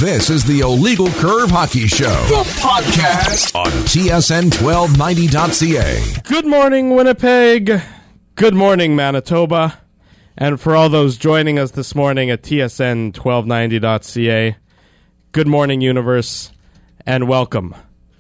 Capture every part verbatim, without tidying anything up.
This is the Illegal Curve Hockey Show, the podcast on T S N twelve ninety dot C A. Good morning, Winnipeg. Good morning, Manitoba. And for all those joining us this morning at T S N twelve ninety dot C A, good morning, universe, and welcome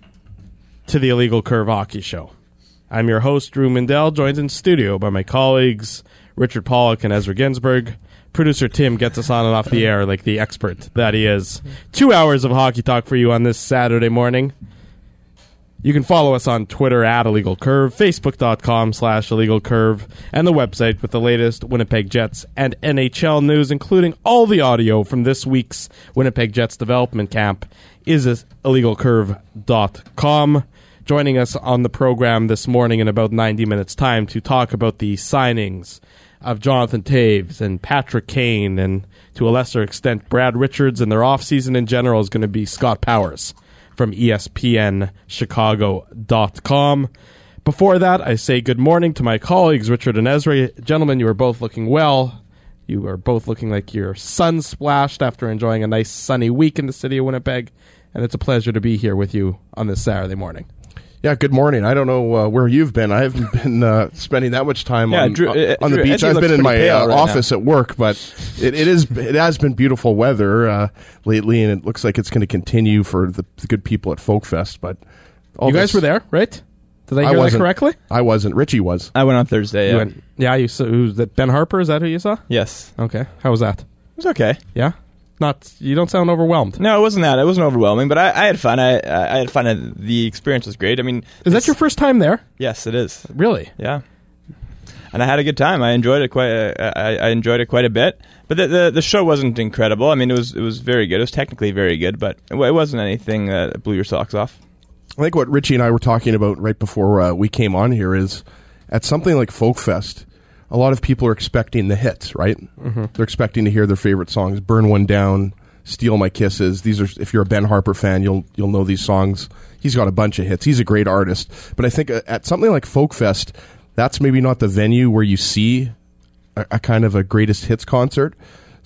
to the Illegal Curve Hockey Show. I'm your host, Drew Mindell, joined in studio by my colleagues, Richard Pollock and Ezra Ginsburg. Producer Tim gets us on and off the air like the expert that he is. Two hours of hockey talk for you on this Saturday morning. You can follow us on Twitter at Illegal Curve, Facebook.com slash Illegal Curve, and the website with the latest Winnipeg Jets and N H L news, including all the audio from this week's Winnipeg Jets development camp, is illegal curve dot com. Joining us on the program this morning in about ninety minutes' time to talk about the signings of Jonathan Toews and Patrick Kane, and to a lesser extent Brad Richards, and their offseason in general is going to be Scott Powers from E S P N Chicago dot com. Before that, I say good morning to my colleagues, Richard and Ezra. Gentlemen, you are both looking well. You are both looking like you're sun-splashed after enjoying a nice sunny week in the city of Winnipeg, and it's a pleasure to be here with you on this Saturday morning. Yeah, good morning. I don't know uh, where you've been. I haven't been uh, spending that much time yeah, on, Drew, uh, on the Drew, beach. Eddie I've been in my uh, right office now. at work, but it, it is it has been beautiful weather uh, lately, and it looks like it's going to continue for the, the good people at Folk Fest. But all you guys this, were there, right? Did I I hear that wasn't. correctly? I wasn't. Richie was. I went on Thursday. You Yeah. went, yeah, you saw who's that? Ben Harper? Is that who you saw? Yes. Okay, how was that? It was okay. Yeah, not. You don't sound overwhelmed. No, it wasn't that. It wasn't overwhelming, but I, I had fun. I I had fun. And the experience was great. I mean, Is that your first time there? Yes, it is. Really? Yeah. And I had a good time. I enjoyed it quite. Uh, I, I enjoyed it quite a bit. But the, the the show wasn't incredible. I mean, it was it was very good. It was technically very good, but it wasn't anything that blew your socks off. I think what Richie and I were talking about right before uh, we came on here is at something like Folk Fest, a lot of people are expecting the hits, right? Mm-hmm. They're expecting to hear their favorite songs, Burn One Down, Steal My Kisses. These are, if you're a Ben Harper fan, you'll you'll know these songs. He's got a bunch of hits. He's a great artist. But I think at something like Folk Fest, that's maybe not the venue where you see a, a kind of a greatest hits concert.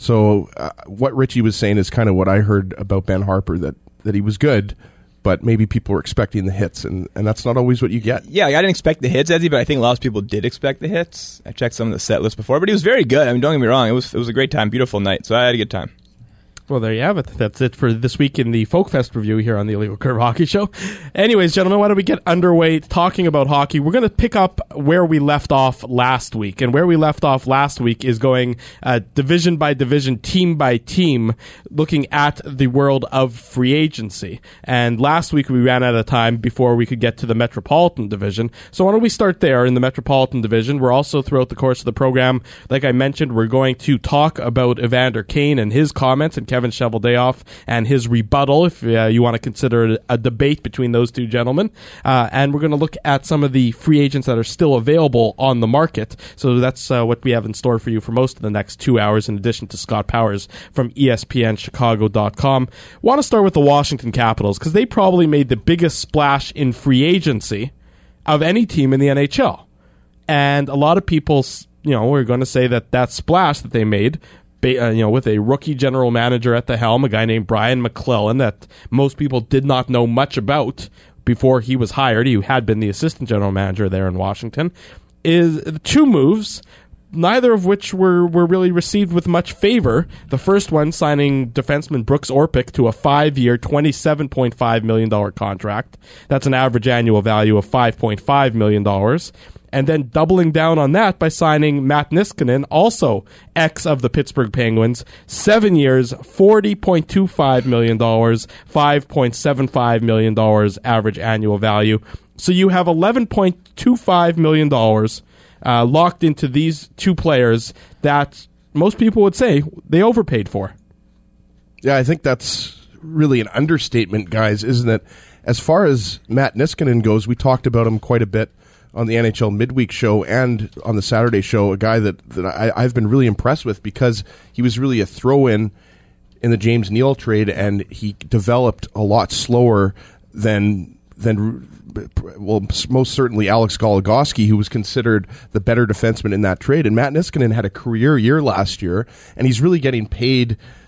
So uh, what Richie was saying is kind of what I heard about Ben Harper, that, that he was good, but maybe people were expecting the hits, and, and that's not always what you get. Yeah, I didn't expect the hits, Eddie, but I think a lot of people did expect the hits. I checked some of the set lists before, but he was very good. I mean, don't get me wrong. It was it was a great time, beautiful night, so I had a good time. Well, there you have it. That's it for this week in the Folk Fest review here on the Illegal Curve Hockey Show. Anyways, gentlemen, why don't we get underway talking about hockey? We're going to pick up where we left off last week. And where we left off last week is going uh, division by division, team by team, looking at the world of free agency. And last week we ran out of time before we could get to the Metropolitan Division. So why don't we start there in the Metropolitan Division? We're also, throughout the course of the program, like I mentioned, we're going to talk about Evander Kane and his comments, and Kevin Cheveldayoff and his rebuttal, if uh, you want to consider it a debate between those two gentlemen. Uh, and we're going to look at some of the free agents that are still available on the market. So that's uh, what we have in store for you for most of the next two hours, in addition to Scott Powers from E S P N Chicago dot com. Want to start with the Washington Capitals, because they probably made the biggest splash in free agency of any team in the N H L. And a lot of people, you know, are going to say that that splash that they made, Uh, you know, with a rookie general manager at the helm, a guy named Brian McClellan that most people did not know much about before he was hired. He had been the assistant general manager there in Washington. Is two moves, neither of which were, were really received with much favor. The first one, signing defenseman Brooks Orpik to a five-year, twenty-seven point five million dollars contract. That's an average annual value of five point five million dollars. And then doubling down on that by signing Matt Niskanen, also ex of the Pittsburgh Penguins, seven years, forty point two five million dollars, five point seven five million dollars average annual value. So you have eleven point two five million dollars uh, locked into these two players that most people would say they overpaid for. Yeah, I think that's really an understatement, guys, isn't it? As far as Matt Niskanen goes, we talked about him quite a bit on the N H L Midweek Show and on the Saturday Show, a guy that, that I, I've been really impressed with because he was really a throw-in in the James Neal trade, and he developed a lot slower than than well, most certainly Alex Goligoski, who was considered the better defenseman in that trade. And Matt Niskanen had a career year last year, and he's really getting paid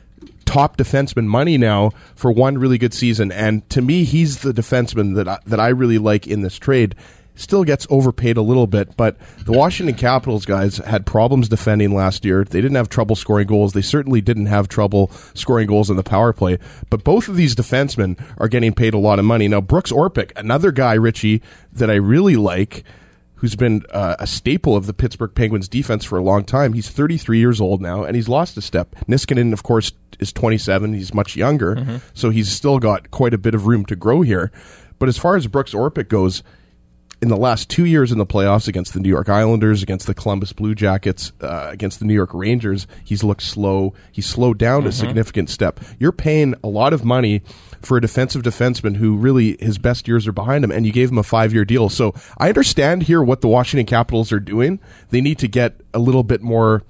top defenseman money now for one really good season. And to me, he's the defenseman that I, that I really like in this trade. Still gets overpaid a little bit, but the Washington Capitals guys had problems defending last year. They didn't have trouble scoring goals. They certainly didn't have trouble scoring goals in the power play. But both of these defensemen are getting paid a lot of money. Now, Brooks Orpik, another guy, Richie, that I really like, who's been uh, a staple of the Pittsburgh Penguins defense for a long time. He's thirty-three years old now, and he's lost a step. Niskanen, of course, is twenty-seven. He's much younger, mm-hmm. so he's still got quite a bit of room to grow here. But as far as Brooks Orpik goes, in the last two years in the playoffs against the New York Islanders, against the Columbus Blue Jackets, uh, against the New York Rangers, he's looked slow. He's slowed down mm-hmm. a significant step. You're paying a lot of money for a defensive defenseman who really his best years are behind him, and you gave him a five-year deal. So I understand here what the Washington Capitals are doing. They need to get a little bit more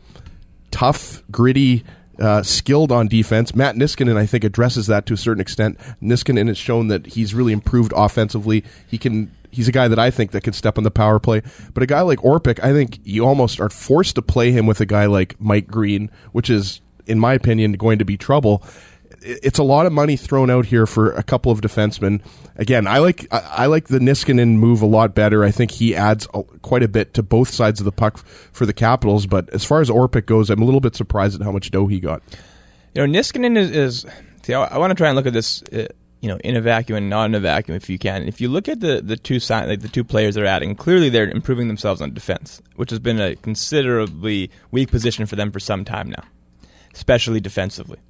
tough, gritty, Uh, skilled on defense. Matt Niskanen, I think, addresses that to a certain extent. Niskanen has shown that he's really improved offensively. He can. He's a guy that I think that can step on the power play. But a guy like Orpik, I think you almost are forced to play him with a guy like Mike Green, which is, in my opinion, going to be trouble. It's a lot of money thrown out here for a couple of defensemen. Again, I like I, I like the Niskanen move a lot better. I think he adds a, quite a bit to both sides of the puck for the Capitals. But as far as Orpik goes, I'm a little bit surprised at how much dough he got. You know, Niskanen is. is see, I, I want to try and look at this, uh, you know, in a vacuum and not in a vacuum, if you can. If you look at the the two si- like the two players they're adding, clearly they're improving themselves on defense, which has been a considerably weak position for them for some time now, especially defensively.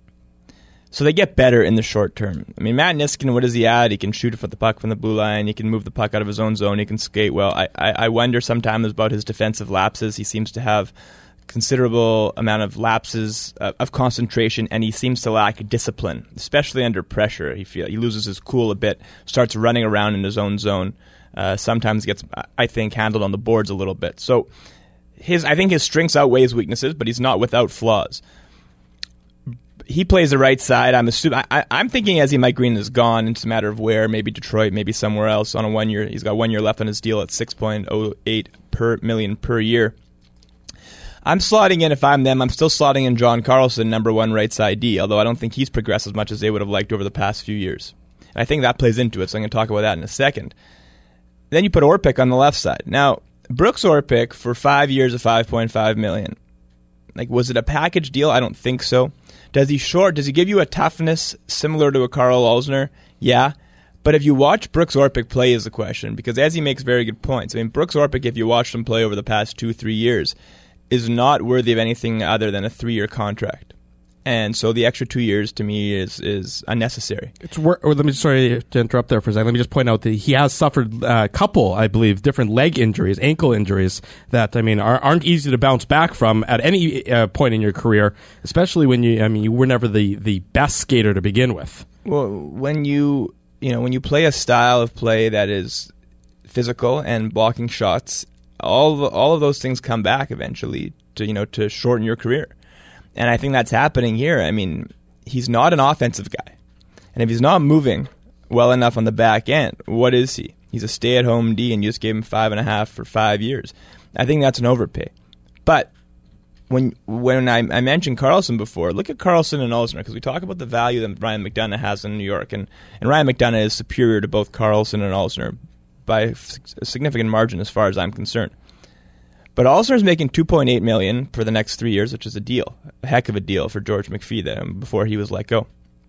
So they get better in the short term. I mean, Matt Niskanen, what does he add? He can shoot for the puck from the blue line. He can move the puck out of his own zone. He can skate well. I, I, I wonder sometimes about his defensive lapses. He seems to have considerable amount of lapses uh, of concentration, and he seems to lack discipline, especially under pressure. He feel, he loses his cool a bit, starts running around in his own zone. Uh, sometimes gets, I think, handled on the boards a little bit. So his, I think his strengths outweigh his weaknesses, but he's not without flaws. He plays the right side. I'm assuming. I, I'm thinking as he Mike Green is gone, it's a matter of where. Maybe Detroit, maybe somewhere else. On a one year, he's got one year left on his deal at six point oh eight per million per year. I'm slotting in if I'm them. I'm still slotting in John Carlson, number one right side D. Although I don't think he's progressed as much as they would have liked over the past few years. And I think that plays into it. So I'm going to talk about that in a second. Then you put Orpik on the left side. Now Brooks Orpik for five years of five point five million. Like, was it a package deal? I don't think so. Does he short? Does he give you a toughness similar to a Karl Alzner? Yeah. But if you watch Brooks Orpik play is the question, because as he makes very good points. I mean, Brooks Orpik, if you watched him play over the past two, three years, is not worthy of anything other than a three-year contract. And so the extra two years to me is is unnecessary. It's wor- or let me sorry to interrupt there for a second. Let me just point out that he has suffered a couple, I believe, different leg injuries, ankle injuries that I mean are, aren't easy to bounce back from at any uh, point in your career, especially when you I mean you were never the, the best skater to begin with. Well, when you you know when you play a style of play that is physical and blocking shots, all of, all of those things come back eventually to you know to shorten your career. And I think that's happening here. I mean, he's not an offensive guy. And if he's not moving well enough on the back end, what is he? He's a stay-at-home D, and you just gave him five and a half for five years. I think that's an overpay. But when when I, I mentioned Carlson before, look at Carlson and Alzner, because we talk about the value that Ryan McDonough has in New York. And, and Ryan McDonough is superior to both Carlson and Alzner by a significant margin as far as I'm concerned. But Alzner is making two point eight million dollars for the next three years, which is a deal, a heck of a deal for George McPhee then, before he was let go.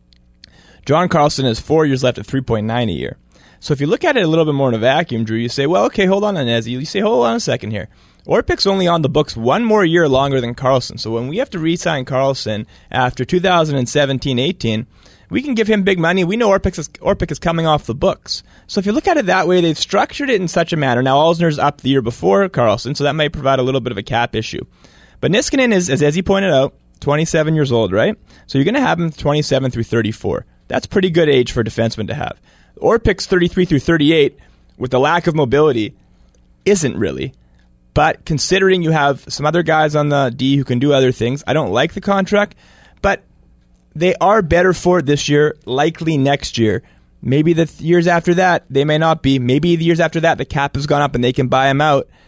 John Carlson has four years left at three point nine a year. So if you look at it a little bit more in a vacuum, Drew, you say, well, okay, hold on, Inez. You say, hold on a second here. Orpik's only on the books one more year longer than Carlson. So when we have to re-sign Carlson after two thousand seventeen eighteen, we can give him big money. We know Orpik is, Orpik is coming off the books. So if you look at it that way, they've structured it in such a manner. Now, Alzner's up the year before Carlson, so that might provide a little bit of a cap issue. But Niskanen is, as, as he pointed out, twenty-seven years old, right? So you're going to have him twenty-seven through thirty-four. That's pretty good age for a defenseman to have. Orpik's thirty-three through thirty-eight, with the lack of mobility, isn't really. But considering you have some other guys on the D who can do other things, I don't like the contract, but they are better for it this year, likely next year. Maybe the th- years after that, they may not be. Maybe the years after that, the cap has gone up and they can buy him out.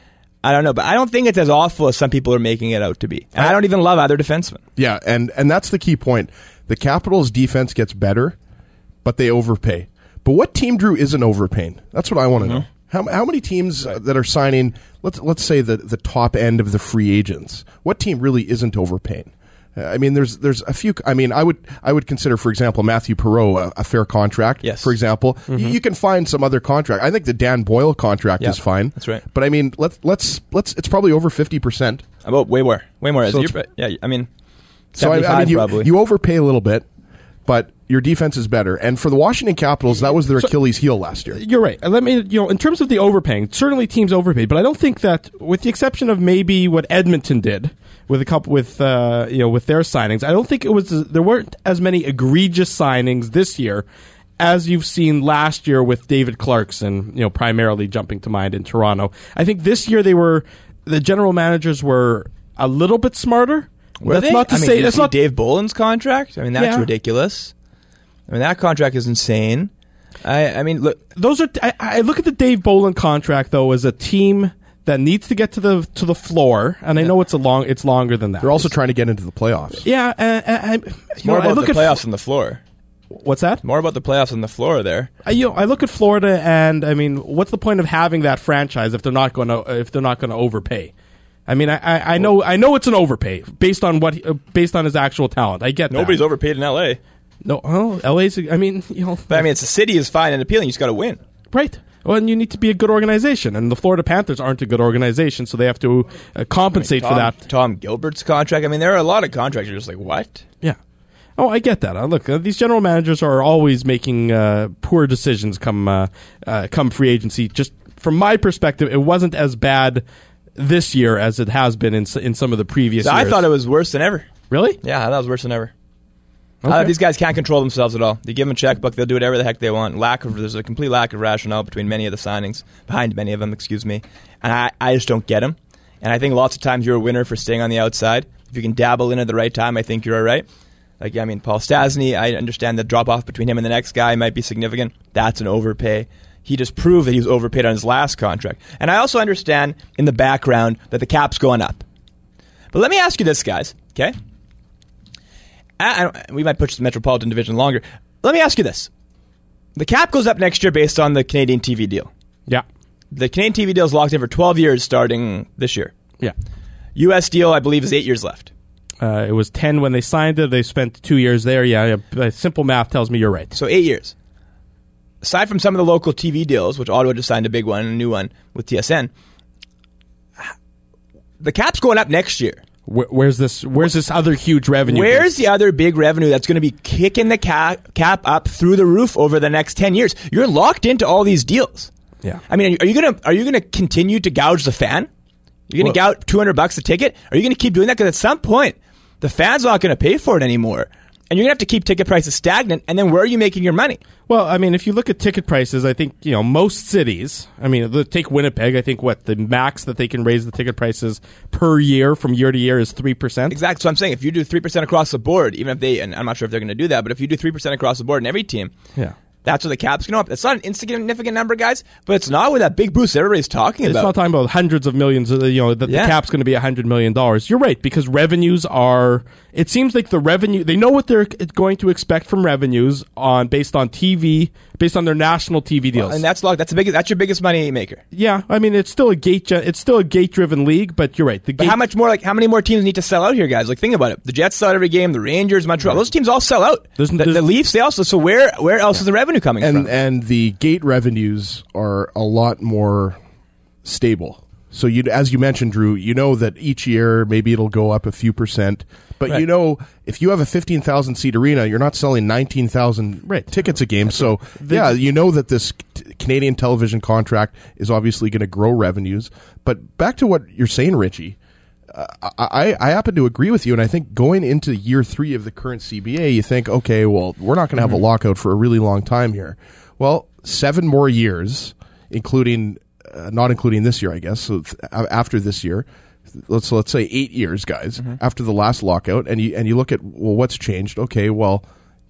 I don't know, but I don't think it's as awful as some people are making it out to be. And I don't even love either defenseman. Yeah, and, and that's the key point. The Capitals' defense gets better, but they overpay. But what team, Drew, isn't overpaying? That's what I want to mm-hmm. know. How how many teams uh, that are signing, let's let's say the, the top end of the free agents, what team really isn't overpaying? Uh, I mean, there's there's a few. I mean, I would I would consider, for example, Matthew Perreault a, a fair contract. Yes. For example, mm-hmm. you, you can find some other contract. I think the Dan Boyle contract yep. is fine. That's right. But I mean, let's let's let's. It's probably over fifty percent. About way more, way more. So yeah, I mean, so I, I mean, you, probably. you overpay a little bit, but your defense is better. And for the Washington Capitals, that was their so, Achilles heel last year. You're right. Let me, you know, in terms of the overpaying, certainly teams overpaid, but I don't think that, with the exception of maybe what Edmonton did with a couple with uh, you know with their signings, I don't think it was there weren't as many egregious signings this year as you've seen last year with David Clarkson, you know, primarily jumping to mind in Toronto. I think this year they were the general managers were a little bit smarter. Were that's they? not to I mean, say did that's you see not Dave Boland's contract. I mean, that's yeah. ridiculous. I mean, that contract is insane. I, I mean, look, those are. I, I look at the Dave Boland contract though as a team that needs to get to the to the floor, and I know it's a long. It's longer than that. They're also trying to get into the playoffs. Yeah, uh, I, it's more know, about I look the at playoffs than the floor. What's that? More about the playoffs on the floor there. I, you know, I look at Florida, and I mean, what's the point of having that franchise if they're not going to if they're not going to overpay? I mean, I, I, I know I know it's an overpay based on what uh, based on his actual talent. I get nobody's that. overpaid in L A. No, oh, L A's. I mean, you know, but I mean, it's the city is fine and appealing. You just got to win, right? Well, and you need to be a good organization, and the Florida Panthers aren't a good organization, so they have to uh, compensate I mean, Tom, for that. Tom Gilbert's contract. I mean, there are a lot of contracts. You're just like, what? Yeah. Oh, I get that. Uh, look, uh, these general managers are always making uh, poor decisions come uh, uh, come free agency. Just from my perspective, it wasn't as bad this year as it has been in in some of the previous so years. I thought it was worse than ever. Really? Yeah, I thought it was worse than ever. Okay. Uh, these guys can't control themselves at all. You give them a checkbook, they'll do whatever the heck they want. Lack of There's a complete lack of rationale between many of the signings, behind many of them, excuse me. And I, I just don't get them. And I think lots of times you're a winner for staying on the outside. If you can dabble in at the right time, I think you're all right. Like, I mean, Paul Stastny, I understand the drop-off between him and the next guy might be significant. That's an overpay. He just proved that he was overpaid on his last contract. And I also understand in the background that the cap's going up. But let me ask you this, guys, okay? I, I, we might push the Metropolitan Division longer. Let me ask you this. The cap goes up next year based on the Canadian T V deal. Yeah. The Canadian T V deal is locked in for twelve years starting this year. Yeah. U S deal, I believe, is eight years left. Uh, it was ten when they signed it. They spent two years there. Yeah, yeah, simple math tells me you're right. So eight years. Aside from some of the local T V deals, which Ottawa just signed a big one, a new one with T S N, the cap's going up next year. Where, where's this? Where's this other huge revenue? Where's base? the other big revenue that's going to be kicking the cap, cap up through the roof over the next ten years? You're locked into all these deals. Yeah. I mean, are you gonna are you gonna continue to gouge the fan? You're gonna well, gouge two hundred bucks a ticket? Are you gonna keep doing that? Because at some point, the fan's not gonna pay for it anymore. And you're going to have to keep ticket prices stagnant, and then where are you making your money? Well, I mean, if you look at ticket prices, I think, you know, most cities, I mean, take Winnipeg, I think, what, the max that they can raise the ticket prices per year from year to year is three percent? Exactly. So I'm saying if you do three percent across the board, even if they, and I'm not sure if they're going to do that, but if you do three percent across the board in every team, yeah, that's what the cap's going to up. It's not an insignificant number, guys, but it's not with that big boost everybody's talking it's about. It's not talking about hundreds of millions, you know, that yeah. the cap's going to be one hundred million dollars. You're right, because revenues are, it seems like the revenue, they know what they're going to expect from revenues on based on T V, based on their national T V deals. Well, and that's locked. That's the biggest, that's your biggest money maker. Yeah, I mean, it's still a gate, it's still a gate-driven league, but you're right. The but gate, how much more, like, how many more teams need to sell out here, guys? Like, think about it. The Jets sell out every game, the Rangers, Montreal, those teams all sell out. There's, the, there's, the Leafs, they also, so where, where else is the revenue coming and, from? And the gate revenues are a lot more stable. So you, as you mentioned, Drew, you know that each year maybe it'll go up a few percent. But right. you know, if you have a fifteen thousand seat arena, you're not selling nineteen thousand right. tickets a game. So, the, yeah, you know that this t- Canadian television contract is obviously going to grow revenues. But back to what you're saying, Richie, uh, I, I happen to agree with you. And I think going into year three of the current C B A, you think, okay, well, we're not going to have mm-hmm. a lockout for a really long time here. Well, seven more years, including... Uh, not including this year, I guess. So th- after this year, let's so let's say eight years, guys, mm-hmm. after the last lockout, and you and you look at well, what's changed? Okay, well,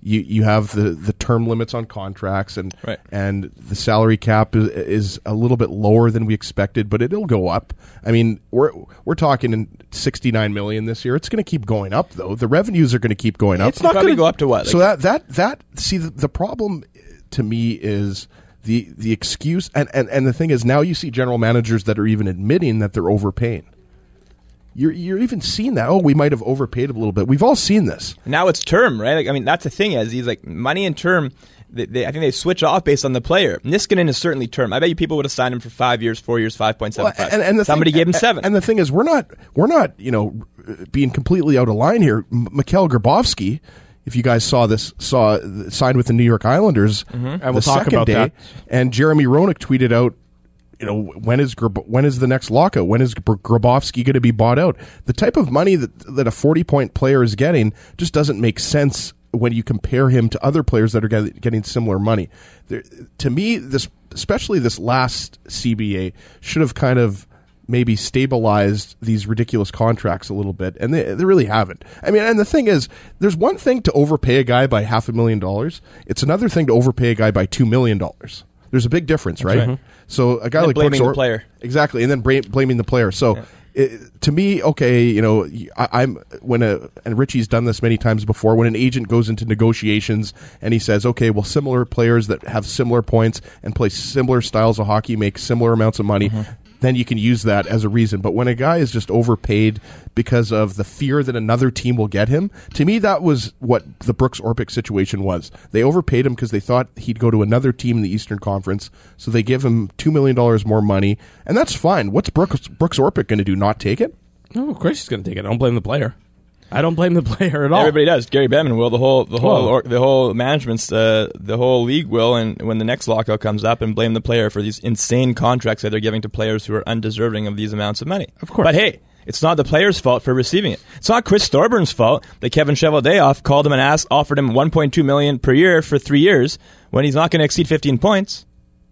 You you have the, the term limits on contracts, and right. and the salary cap is, is a little bit lower than we expected, but it'll go up. I mean, we're we're talking in sixty-nine million this year. It's going to keep going up, though. The revenues are going to keep going up. It's not going to go up to what? So that that that see the, the problem to me is the the excuse, and, and and the thing is, now you see general managers that are even admitting that they're overpaying. You're you're even seeing that. Oh, we might have overpaid a little bit. We've all seen this. Now it's term, right? Like, I mean, that's the thing is, he's like, money and term, they, they, I think they switch off based on the player. Niskanen is certainly term. I bet you people would have signed him for five years, four years, five point seven five. Well, and, and the Somebody thing, gave him seven. And the thing is, we're not, we're not, you know, being completely out of line here. M- Mikhail Grabovski, if you guys saw this, saw signed with the New York Islanders Mm-hmm. And the we'll talk second about day, that. and Jeremy Roenick tweeted out, you know, when is Grab- when is the next lockout? When is Gr- Grabovski going to be bought out? The type of money that that a forty-point player is getting just doesn't make sense when you compare him to other players that are get- getting similar money. There, to me, this, especially this last C B A, should have kind of maybe stabilized these ridiculous contracts a little bit, and they, they really haven't. I mean, and the thing is, there's one thing to overpay a guy by half a million dollars. It's another thing to overpay a guy by two million dollars. There's a big difference, right? right. So a guy And like blaming Brooks the Or- player. exactly, and then bra- blaming the player. So Yeah. it, to me, okay, you know, I, I'm when a and Richie's done this many times before. When an agent goes into negotiations and he says, okay, well, similar players that have similar points and play similar styles of hockey make similar amounts of money. Mm-hmm. Then you can use that as a reason. But when a guy is just overpaid because of the fear that another team will get him, to me, that was what the Brooks Orpik situation was. They overpaid him because they thought he'd go to another team in the Eastern Conference, so they give him two million dollars more money, and that's fine. What's Brooks, Brooks Orpik going to do, not take it? No, of course he's going to take it. I don't blame the player. I don't blame the player at all. Everybody does. Gary Bettman will. The whole, the whole, Well- or, the whole management's, uh, the whole league will. And when the next lockout comes up, and blame the player for these insane contracts that they're giving to players who are undeserving of these amounts of money. Of course. But hey, it's not the player's fault for receiving it. It's not Chris Thorburn's fault that Kevin Cheveldayoff called him and asked, offered him one point two million dollars per year for three years when he's not going to exceed fifteen points.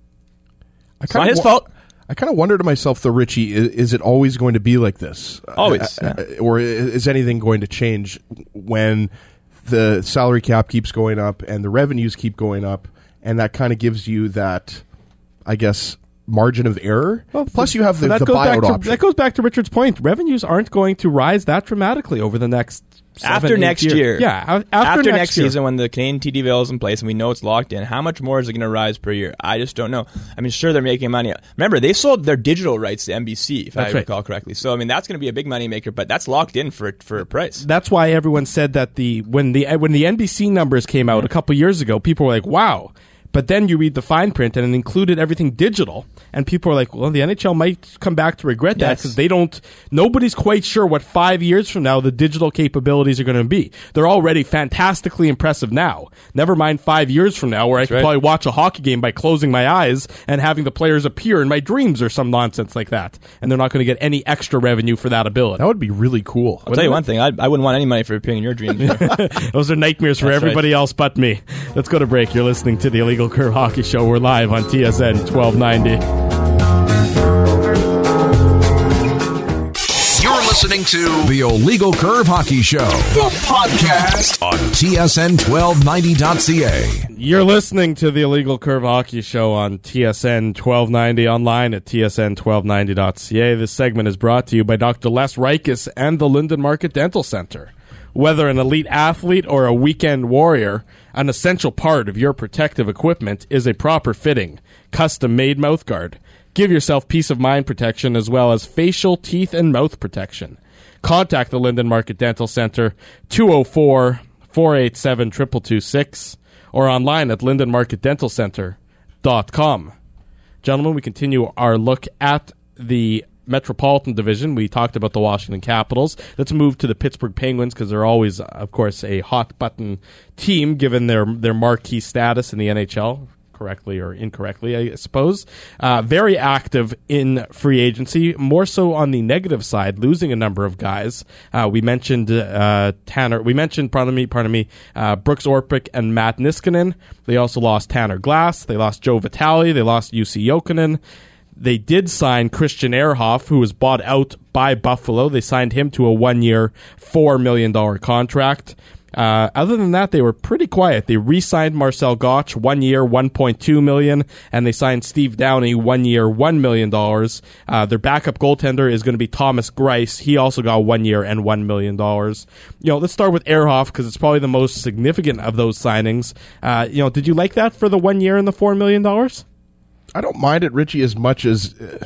It's not his wa- fault. I kind of wonder to myself, though, Richie, is, is it always going to be like this? Always, Uh, yeah. uh, or is anything going to change when the salary cap keeps going up and the revenues keep going up, and that kind of gives you that, I guess, margin of error? Well, Plus, you have the, that the goes back buyout to, option. That goes back to Richard's point. Revenues aren't going to rise that dramatically over the next seven, After eight next years. year. Yeah, a- after, After next, next year. season, when the Canadian T D V L is in place and we know it's locked in, how much more is it going to rise per year? I just don't know. I mean, sure, they're making money. Remember, they sold their digital rights to N B C, if That's I right. recall correctly. So, I mean, that's going to be a big money maker, but that's locked in for for a price. That's why everyone said that the when the when the N B C numbers came out a couple years ago, people were like, "Wow." But then you read the fine print, and it included everything digital, and people are like, "Well, the N H L might come back to regret that Yes. because they don't. Nobody's quite sure what five years from now the digital capabilities are going to be. They're already fantastically impressive now. Never mind five years from now, where I can right. probably watch a hockey game by closing my eyes and having the players appear in my dreams or some nonsense like that, and they're not going to get any extra revenue for that ability. That would be really cool. I'll tell you one thing, I, I wouldn't want any money for appearing in your dreams. Those are nightmares for That's everybody else but me. Let's go to break. You're listening to the Illegal Curve Hockey Show. We're live on T S N twelve ninety. You're listening to the Illegal Curve Hockey Show, the podcast on T S N twelve ninety dot C A. You're listening to the Illegal Curve Hockey Show on T S N twelve ninety, online at T S N twelve ninety dot C A. This segment is brought to you by Doctor Les Reiches and the Linden Market Dental Center. Whether an elite athlete or a weekend warrior, an essential part of your protective equipment is a proper fitting, custom-made mouthguard. Give yourself peace of mind protection as well as facial, teeth, and mouth protection. Contact the Linden Market Dental Center, two oh four, four eight seven, two two two six, or online at linden market dental center dot com. Gentlemen, we continue our look at the Metropolitan Division. We talked about the Washington Capitals. Let's move to the Pittsburgh Penguins because they're always, of course, a hot-button team given their, their marquee status in the N H L. Correctly or incorrectly, I suppose. Uh, very active in free agency, more so on the negative side, losing a number of guys. Uh, we mentioned uh, Tanner. We mentioned, pardon me, pardon me, uh, Brooks Orpik and Matt Niskanen. They also lost Tanner Glass. They lost Joe Vitale. They lost U C Jokinen. They did sign Christian Ehrhoff, who was bought out by Buffalo. They signed him to a one-year, four million dollars contract. Uh, other than that, they were pretty quiet. They re-signed Marcel Gottsch, one year, one point two million dollars, and they signed Steve Downey, one year, one million dollars. Uh, their backup goaltender is going to be Thomas Greiss. He also got one year and one million dollars. You know, let's start with Ehrhoff because it's probably the most significant of those signings. Uh, you know, did you like that for the one year and the four million dollars? I don't mind it, Richie, as much as uh,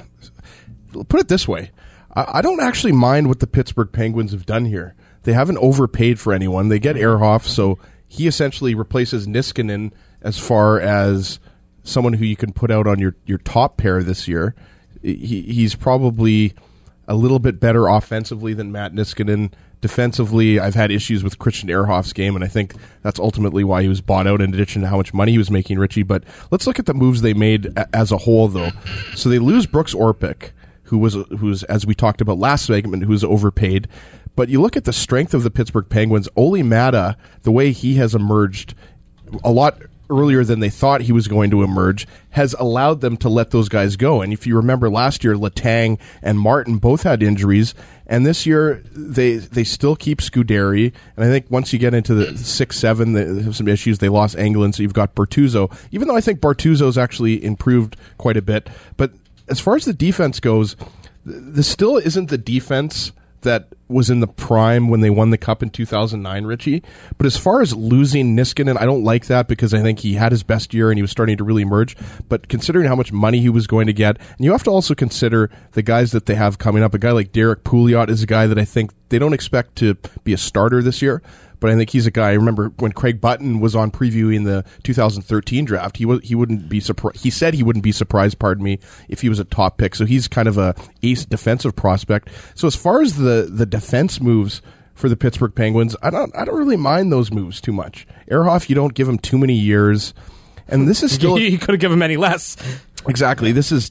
put it this way. I, I don't actually mind what the Pittsburgh Penguins have done here. They haven't overpaid for anyone. They get Ehrhoff, so he essentially replaces Niskanen as far as someone who you can put out on your, your top pair this year. He, he's probably a little bit better offensively than Matt Niskanen. Defensively, I've had issues with Christian Ehrhoff's game, and I think that's ultimately why he was bought out in addition to how much money he was making, Richie. But let's look at the moves they made a- as a whole, though. So they lose Brooks Orpik, who was, who's, as we talked about last segment, who's overpaid. But you look at the strength of the Pittsburgh Penguins, Olli Määttä, the way he has emerged a lot earlier than they thought he was going to emerge, has allowed them to let those guys go. And if you remember last year, Letang and Martin both had injuries, and this year they they still keep Scuderi. And I think once you get into the six seven, they have some issues. They lost Engelland, so you've got Bertuzzo, even though I think Bertuzzo's actually improved quite a bit. But as far as the defense goes, this still isn't the defense that was in the prime when they won the Cup in two thousand nine, Richie. But as far as losing Niskanen, I don't like that because I think he had his best year and he was starting to really emerge. But considering how much money he was going to get, and you have to also consider the guys that they have coming up. A guy like Derek Pouliot is a guy that I think they don't expect to be a starter this year. But I think he's a guy. I remember when Craig Button was on previewing the two thousand thirteen draft, he was he wouldn't be surprised. He said he wouldn't be surprised, pardon me, if he was a top pick. So he's kind of a ace defensive prospect. So as far as the the defense moves for the Pittsburgh Penguins, I don't I don't really mind those moves too much. Ehrhoff, you don't give him too many years, and this is still you could have given him any less. Exactly. This is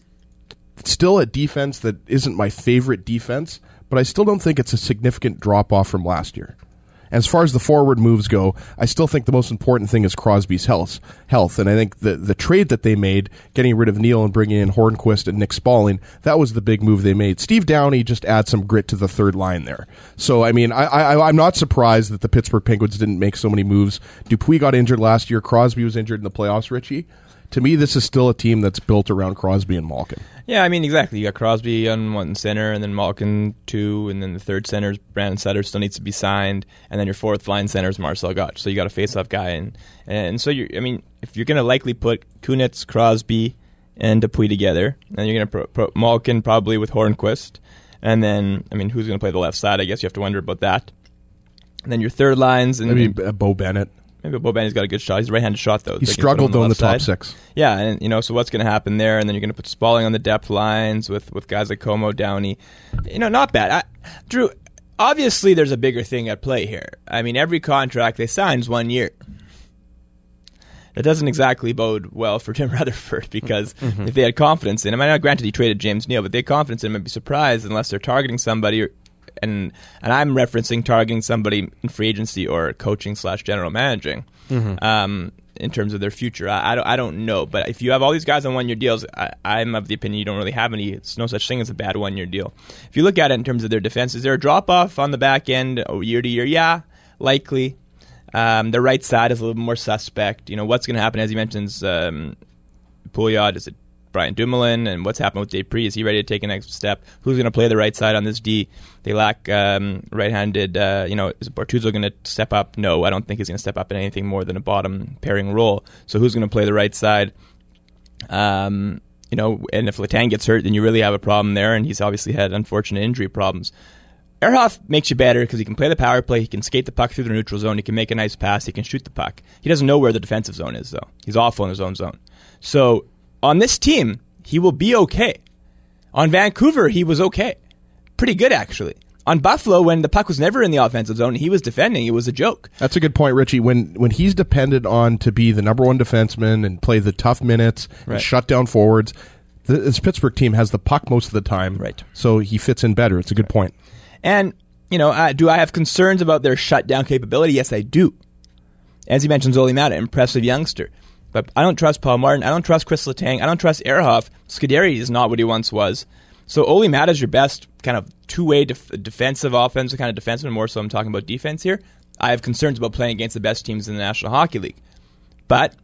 still a defense that isn't my favorite defense, but I still don't think it's a significant drop off from last year. As far as the forward moves go, I still think the most important thing is Crosby's health. Health, and I think the the trade that they made, getting rid of Neal and bringing in Hornquist and Nick Spalling, that was the big move they made. Steve Downey just adds some grit to the third line there. So, I mean, I, I, I'm not surprised that the Pittsburgh Penguins didn't make so many moves. Dupuis got injured last year. Crosby was injured in the playoffs, Richie. To me, this is still a team that's built around Crosby and Malkin. Yeah, I mean, exactly. You got Crosby on one center, and then Malkin two, and then the third center is Brandon Sutter, still needs to be signed, and then your fourth line center is Marcel Gottsch. So you got a face-off guy, and and so you, I mean, if you're going to likely put Kunitz, Crosby, and Dupuis together, then you're going to put Malkin probably with Hornquist, and then I mean, who's going to play the left side? I guess you have to wonder about that. And then your third lines, and maybe Bo Bennett. Maybe Bo Benny's got a good shot. He's a right-handed shot, though. He struggled, though, in the top side. six. Yeah, and, you know, so what's going to happen there? And then you're going to put Spalling on the depth lines with, with guys like Como, Downey. You know, not bad. I, Drew, obviously there's a bigger thing at play here. I mean, every contract they sign is one year. That doesn't exactly bode well for Tim Rutherford because mm-hmm. if they had confidence in him, I know, granted, he traded James Neal, but they had confidence in him, I'd be surprised unless they're targeting somebody or, And and I'm referencing targeting somebody in free agency or coaching slash general managing mm-hmm. um, in terms of their future. I, I, don't, I don't know. But if you have all these guys on one-year deals, I, I'm of the opinion you don't really have any. It's no such thing as a bad one-year deal. If you look at it in terms of their defense, is there a drop-off on the back end year to year? Yeah, likely. Um, the right side is a little more suspect. You know, what's going to happen, as he mentions, um, Pouliot, is it Brian Dumoulin, and what's happened with Dupuis? Is he ready to take a next step? Who's going to play the right side on this D? They lack um, right-handed. Uh, you know, is Bortuzzo going to step up? No, I don't think he's going to step up in anything more than a bottom pairing role. So who's going to play the right side? Um, you know, and if Letang gets hurt, then you really have a problem there. And he's obviously had unfortunate injury problems. Ehrhoff makes you better because he can play the power play. He can skate the puck through the neutral zone. He can make a nice pass. He can shoot the puck. He doesn't know where the defensive zone is, though. He's awful in his own zone. So on this team, he will be okay. On Vancouver, he was okay. Pretty good, actually. On Buffalo, when the puck was never in the offensive zone, he was defending. It was a joke. That's a good point, Richie. When when he's depended on to be the number one defenseman and play the tough minutes right. and shut down forwards, the, this Pittsburgh team has the puck most of the time. Right. So he fits in better. It's a good right. point. And, you know, uh, do I have concerns about their shutdown capability? Yes, I do. As he mentions, Olli Määttä, impressive youngster. But I don't trust Paul Martin. I don't trust Chris Letang. I don't trust Ehrhoff. Scuderi is not what he once was. So Olli Määttä is your best kind of two-way def- defensive offensive kind of defenseman. More so I'm talking about defense here. I have concerns about playing against the best teams in the National Hockey League. But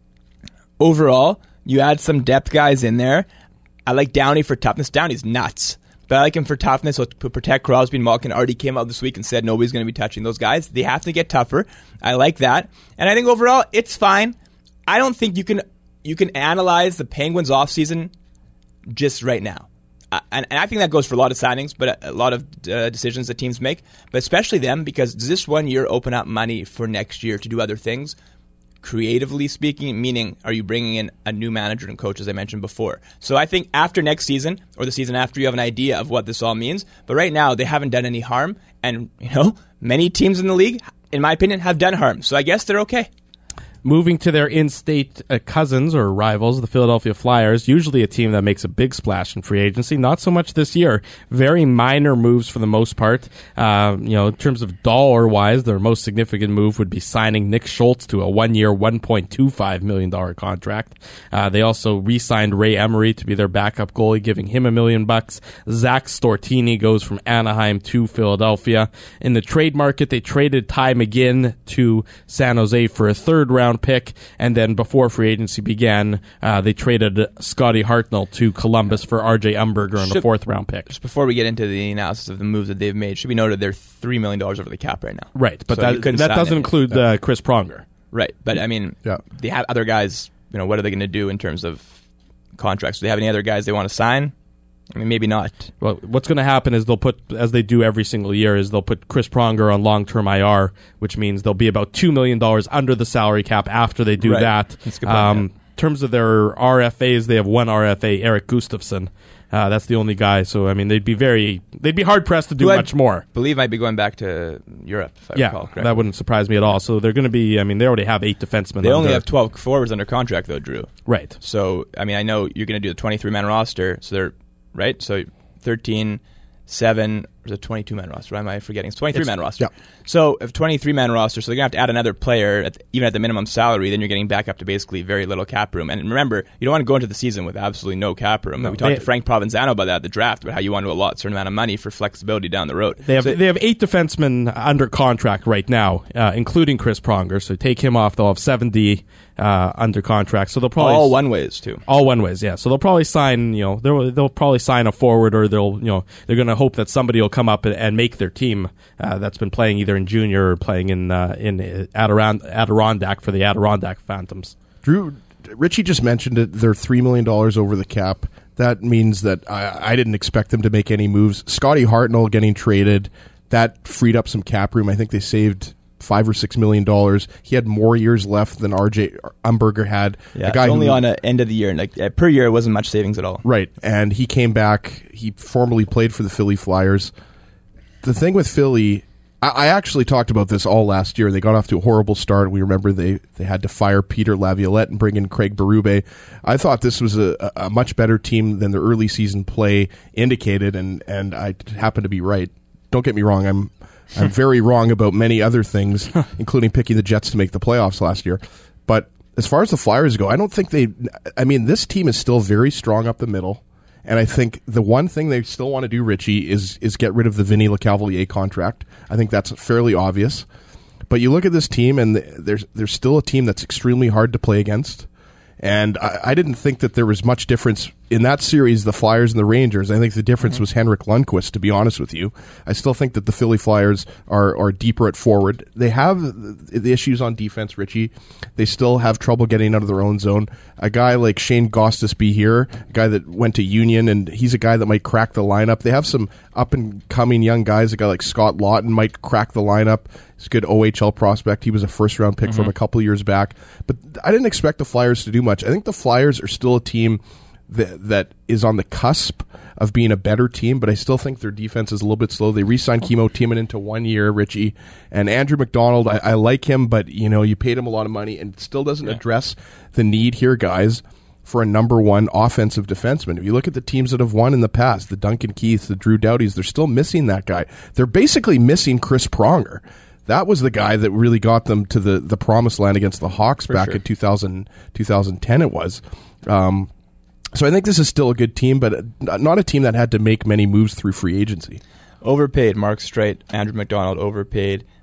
overall, you add some depth guys in there. I like Downey for toughness. Downey's nuts. But I like him for toughness to protect Crosby and Malkin. Already came out this week and said nobody's going to be touching those guys. They have to get tougher. I like that. And I think overall, it's fine. I don't think you can you can analyze the Penguins offseason just right now. Uh, and, and I think that goes for a lot of signings, but a, a lot of uh, decisions that teams make, but especially them, because does this one year open up money for next year to do other things? Creatively speaking, meaning are you bringing in a new manager and coach, as I mentioned before? So I think after next season or the season after, you have an idea of what this all means. But right now, they haven't done any harm. And, you know, many teams in the league, in my opinion, have done harm. So I guess they're okay. Moving to their in-state uh, cousins or rivals, the Philadelphia Flyers, usually a team that makes a big splash in free agency. Not so much this year. Very minor moves for the most part. Uh, you know, in terms of dollar-wise, their most significant move would be signing Nick Schultz to a one-year, one point two five million dollars contract. Uh, they also re-signed Ray Emery to be their backup goalie, giving him a million bucks. Zach Stortini goes from Anaheim to Philadelphia. In the trade market, they traded Ty McGinn to San Jose for a third-round pick, and then before free agency began, uh, they traded Scotty Hartnell to Columbus for R J Umberger in a fourth round pick. Just before we get into the analysis of the moves that they've made, should be noted they're three million dollars over the cap right now. Right, but so that, that doesn't include uh, Chris Pronger. Right, but I mean, yeah. They have other guys, you know, what are they going to do in terms of contracts? Do they have any other guys they want to sign? I mean, maybe not. Well, what's going to happen is they'll put, as they do every single year, is they'll put Chris Pronger on long-term I R, which means they'll be about two million dollars under the salary cap after they do right. that. That's a good point, um, yeah. In terms of their R F As, they have one R F A, Eric Gustafsson. Uh, that's the only guy. So, I mean, they'd be very, they'd be hard-pressed to do Who much more. I believe might be going back to Europe, if I yeah, recall correctly. That wouldn't surprise me at all. So they're going to be, I mean, they already have eight defensemen. They under. only have twelve forwards under contract, though, Drew. Right. So, I mean, I know you're going to do the twenty-three man roster, so they're, right? So, thirteen, seven, or the twenty-two man roster. Why am I forgetting? It's twenty-three man roster. Yeah. So, if twenty-three man roster, so they're going to have to add another player, at the, even at the minimum salary, then you're getting back up to basically very little cap room. And remember, you don't want to go into the season with absolutely no cap room. No, we talked they, to Frank Provenzano about that at the draft, about how you want to allot a certain amount of money for flexibility down the road. They have so, they have eight defensemen under contract right now, uh, including Chris Pronger. So take him off, they'll have seventy uh, under contract. So they'll probably all one ways too. All one ways, yeah. So they'll probably sign, you know, they'll they'll probably sign a forward, or they'll, you know, they're going to hope that somebody will come up and, and make their team uh, that's been playing either in junior or playing in uh, in Adirond- Adirondack for the Adirondack Phantoms. Drew, Richie just mentioned it. They're three million dollars over the cap. That means that I, I didn't expect them to make any moves. Scotty Hartnell getting traded, that freed up some cap room. I think they saved five or six million dollars. He had more years left than R J Umberger had. Yeah, a guy only who, on the end of the year. Like uh, per year, it wasn't much savings at all. Right, and he came back. He formerly played for the Philly Flyers. The thing with Philly, I, I actually talked about this all last year. They got off to a horrible start. We remember they, they had to fire Peter Laviolette and bring in Craig Berube. I thought this was a, a much better team than the early season play indicated, and, and I happened to be right. Don't get me wrong, I'm I'm very wrong about many other things, including picking the Jets to make the playoffs last year. But as far as the Flyers go, I don't think they... I mean, this team is still very strong up the middle. And I think the one thing they still want to do, Richie, is is get rid of the Vinny Lecavalier contract. I think that's fairly obvious. But you look at this team, and there's there's still a team that's extremely hard to play against. And I, I didn't think that there was much difference in that series, the Flyers and the Rangers. I think the difference mm-hmm. was Henrik Lundqvist, to be honest with you. I still think that the Philly Flyers are, are deeper at forward. They have the issues on defense, Richie. They still have trouble getting out of their own zone. A guy like Shane Gostisbehere here, a guy that went to Union, and he's a guy that might crack the lineup. They have some up-and-coming young guys. A guy like Scott Lawton might crack the lineup. He's a good O H L prospect. He was a first-round pick mm-hmm. from a couple of years back. But I didn't expect the Flyers to do much. I think the Flyers are still a team that that is on the cusp of being a better team, but I still think their defense is a little bit slow. They re-signed Kimmo Timonen into one year, Richie, and Andrew McDonald. I, I like him, but you know you paid him a lot of money, and it still doesn't yeah. address the need here, guys, for a number one offensive defenseman. If you look at the teams that have won in the past, the Duncan Keiths, the Drew Doughties, they're still missing that guy. They're basically missing Chris Pronger. That was the guy that really got them to the, the promised land against the Hawks for back sure. in two thousand, twenty ten it was. Um, so I think this is still a good team, but not a team that had to make many moves through free agency. Overpaid Mark Streit, Andrew McDonald overpaid.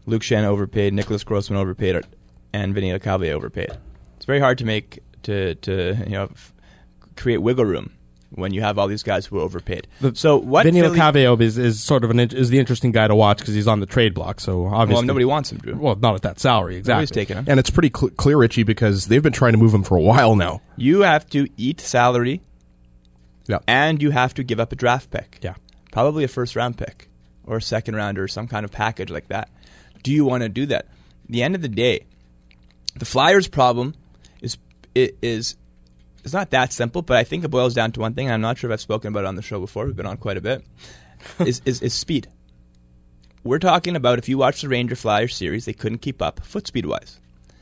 Luke Schenn overpaid, Nicholas Grossman overpaid, and Vinny Lecavalier overpaid. It's very hard to make to to you know f- create wiggle room when you have all these guys who are overpaid. The, so what Vinny Philly, Lecavalier is, is sort of an is the interesting guy to watch because he's on the trade block. So obviously, well, nobody wants him, Drew. Well, not at that salary, exactly. Nobody's taking him. And it's pretty cl- clear, Richie, because they've been trying to move him for a while now. You have to eat salary, Yeah. and you have to give up a draft pick. Yeah. Probably a first round pick or a second rounder or some kind of package like that. Do you want to do that? At the end of the day, the Flyers' problem is it is it's not that simple, but I think it boils down to one thing. And I'm not sure if I've spoken about it on the show before. We've been on quite a bit. is, is is speed. We're talking about if you watch the Ranger Flyers series, they couldn't keep up foot speed wise,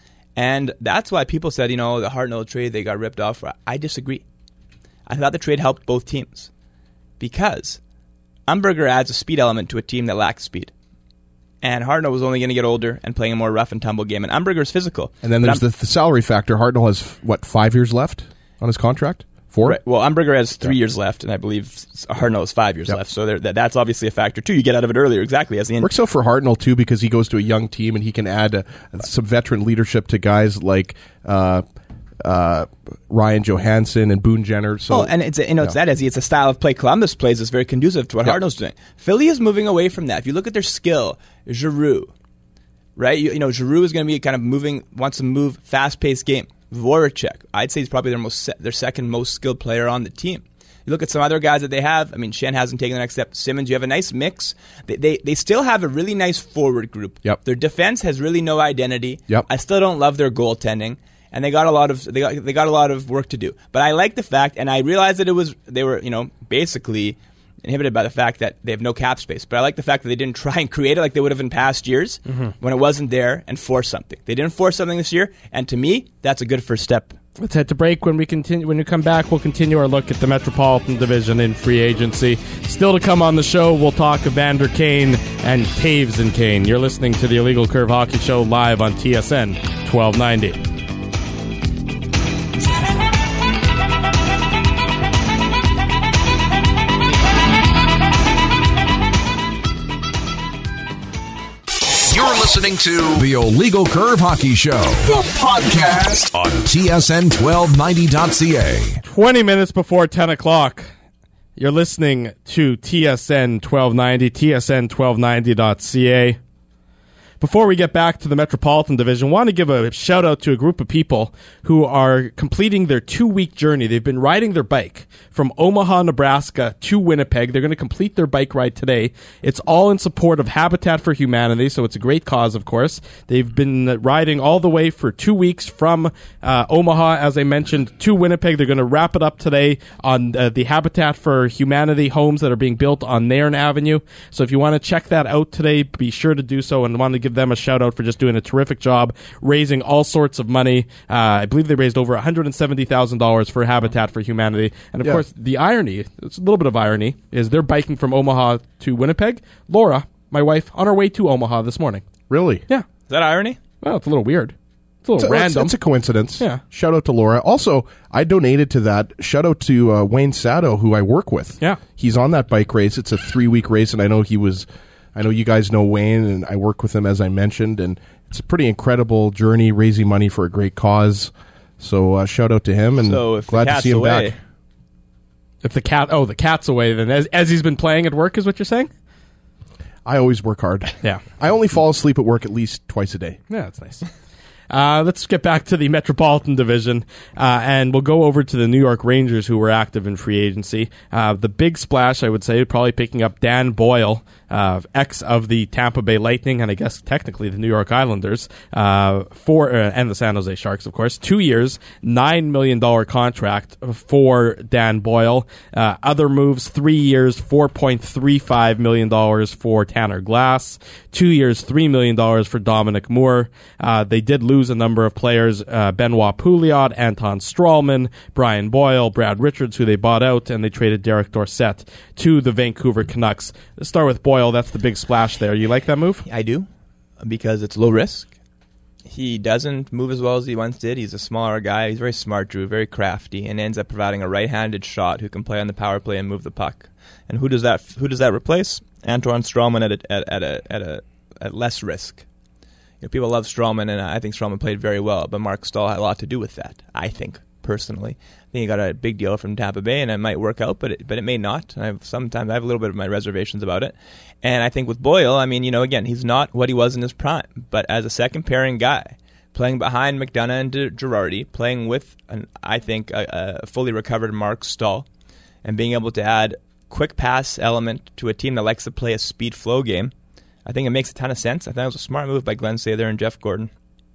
and that's why people said, you know, the Hartnell trade they got ripped off. I disagree. I thought the trade helped both teams because Umberger adds a speed element to a team that lacks speed. And Hartnell was only going to get older and playing a more rough and tumble game. And Umberger's physical. And then there's the, the salary factor. Hartnell has, what, five years left on his contract? Four? Right. Well, Umberger has three Yeah. years left, and I believe Hartnell has five years Yep. left. So there, that, that's obviously a factor, too. You get out of it earlier, exactly. As the Works out for Hartnell, too, because he goes to a young team and he can add uh, some veteran leadership to guys like uh, uh, Ryan Johansson and Boone Jenner. So, Oh, and it's a, you know it's yeah. that It's a style of play Columbus plays that's very conducive to what Yeah. Hartnell's doing. Philly is moving away from that. If you look at their skill, Giroux, right? You, you know, Giroux is going to be kind of moving, wants to move fast-paced game. Voracek, I'd say he's probably their most se- their second most skilled player on the team. You look at some other guys that they have. I mean, Schenn hasn't taken the next step. Simmons, you have a nice mix. They they, they still have a really nice forward group. Yep. Their defense has really no identity. Yep. I still don't love their goaltending. And they got a lot of they got they got a lot of work to do. But I like the fact, and I realized that it was they were you know basically inhibited by the fact that they have no cap space. But I like the fact that they didn't try and create it like they would have in past years Mm-hmm. when it wasn't there and force something. They didn't force something this year, and to me, that's a good first step. Let's head to break. When we continue, when we come back, we'll continue our look at the Metropolitan Division in free agency. Still to come on the show, we'll talk Evander Kane and Taves and Kane. You're listening to the Illegal Curve Hockey Show live on T S N twelve ninety. You're listening to the Illegal Curve Hockey Show, the podcast on T S N twelve ninety dot C A. twenty minutes before ten o'clock. You're listening to T S N twelve ninety, T S N twelve ninety dot C A. Before we get back to the Metropolitan Division, I want to give a shout out to a group of people who are completing their two-week journey. They've been riding their bike from Omaha, Nebraska to Winnipeg. They're going to complete their bike ride today. It's all in support of Habitat for Humanity, so it's a great cause, of course. They've been riding all the way for two weeks from uh, Omaha, as I mentioned, to Winnipeg. They're going to wrap it up today on uh, the Habitat for Humanity homes that are being built on Nairn Avenue. So if you want to check that out today, be sure to do so, and want to give them a shout out for just doing a terrific job raising all sorts of money. Uh, I believe they raised over one hundred seventy thousand dollars for Habitat for Humanity. And of Yeah. course, the irony, it's a little bit of irony, is they're biking from Omaha to Winnipeg. Laura, my wife, on her way to Omaha this morning. really? Yeah. Is that irony? Well, it's a little weird. It's a little It's, random. it's, it's a coincidence. Yeah. Shout out to Laura. Also, I donated to that. Shout out to uh, Wayne Sato, who I work with. Yeah. He's on that bike race. It's a three-week race, and I know he was... I know you guys know Wayne, and I work with him, as I mentioned, and it's a pretty incredible journey raising money for a great cause. So uh, shout out to him, and So if the glad to cat's see him away, back. if the cat, oh, the cat's away, then as, as he's been playing at work, is what you're saying? I always work hard. Yeah. I only fall asleep at work at least twice a day. Yeah, that's nice. Uh, let's get back to the Metropolitan Division, uh, and we'll go over to the New York Rangers, who were active in free agency. Uh, the big splash, I would say, probably picking up Dan Boyle, uh, ex of the Tampa Bay Lightning, and I guess technically the New York Islanders, uh, for uh, and the San Jose Sharks, of course. Two years, nine million dollar contract for Dan Boyle. Uh, other moves: three years, four point three five million dollars for Tanner Glass. Two years, three million dollars for Dominic Moore. Uh, they did lose a number of players, uh, Benoit Pouliot, Anton Strawman, Brian Boyle, Brad Richards, who they bought out, and they traded Derek Dorsett to the Vancouver Canucks. Let's start with Boyle. That's the big splash there. You like that move? I do, because it's low risk. He doesn't move as well as he once did. He's a smaller guy. He's very smart, Drew, very crafty, and ends up providing a right-handed shot who can play on the power play and move the puck. And who does that? Who does that replace? Antoine Strawman at a, at, at a at a at less risk You know, people love Strawman, and I think Strawman played very well, but Mark Stahl had a lot to do with that, I think, personally. I think he got a big deal from Tampa Bay, and it might work out, but it, but it may not. I have sometimes I have a little bit of my reservations about it. And I think with Boyle, I mean, you know, again, he's not what he was in his prime, but as a second pairing guy, playing behind McDonough and Girardi, playing with, an, I think, a, a fully recovered Mark Stahl, and being able to add quick pass element to a team that likes to play a speed flow game, I think it makes a ton of sense. I think it was a smart move by Glenn Sather and Jeff Gordon.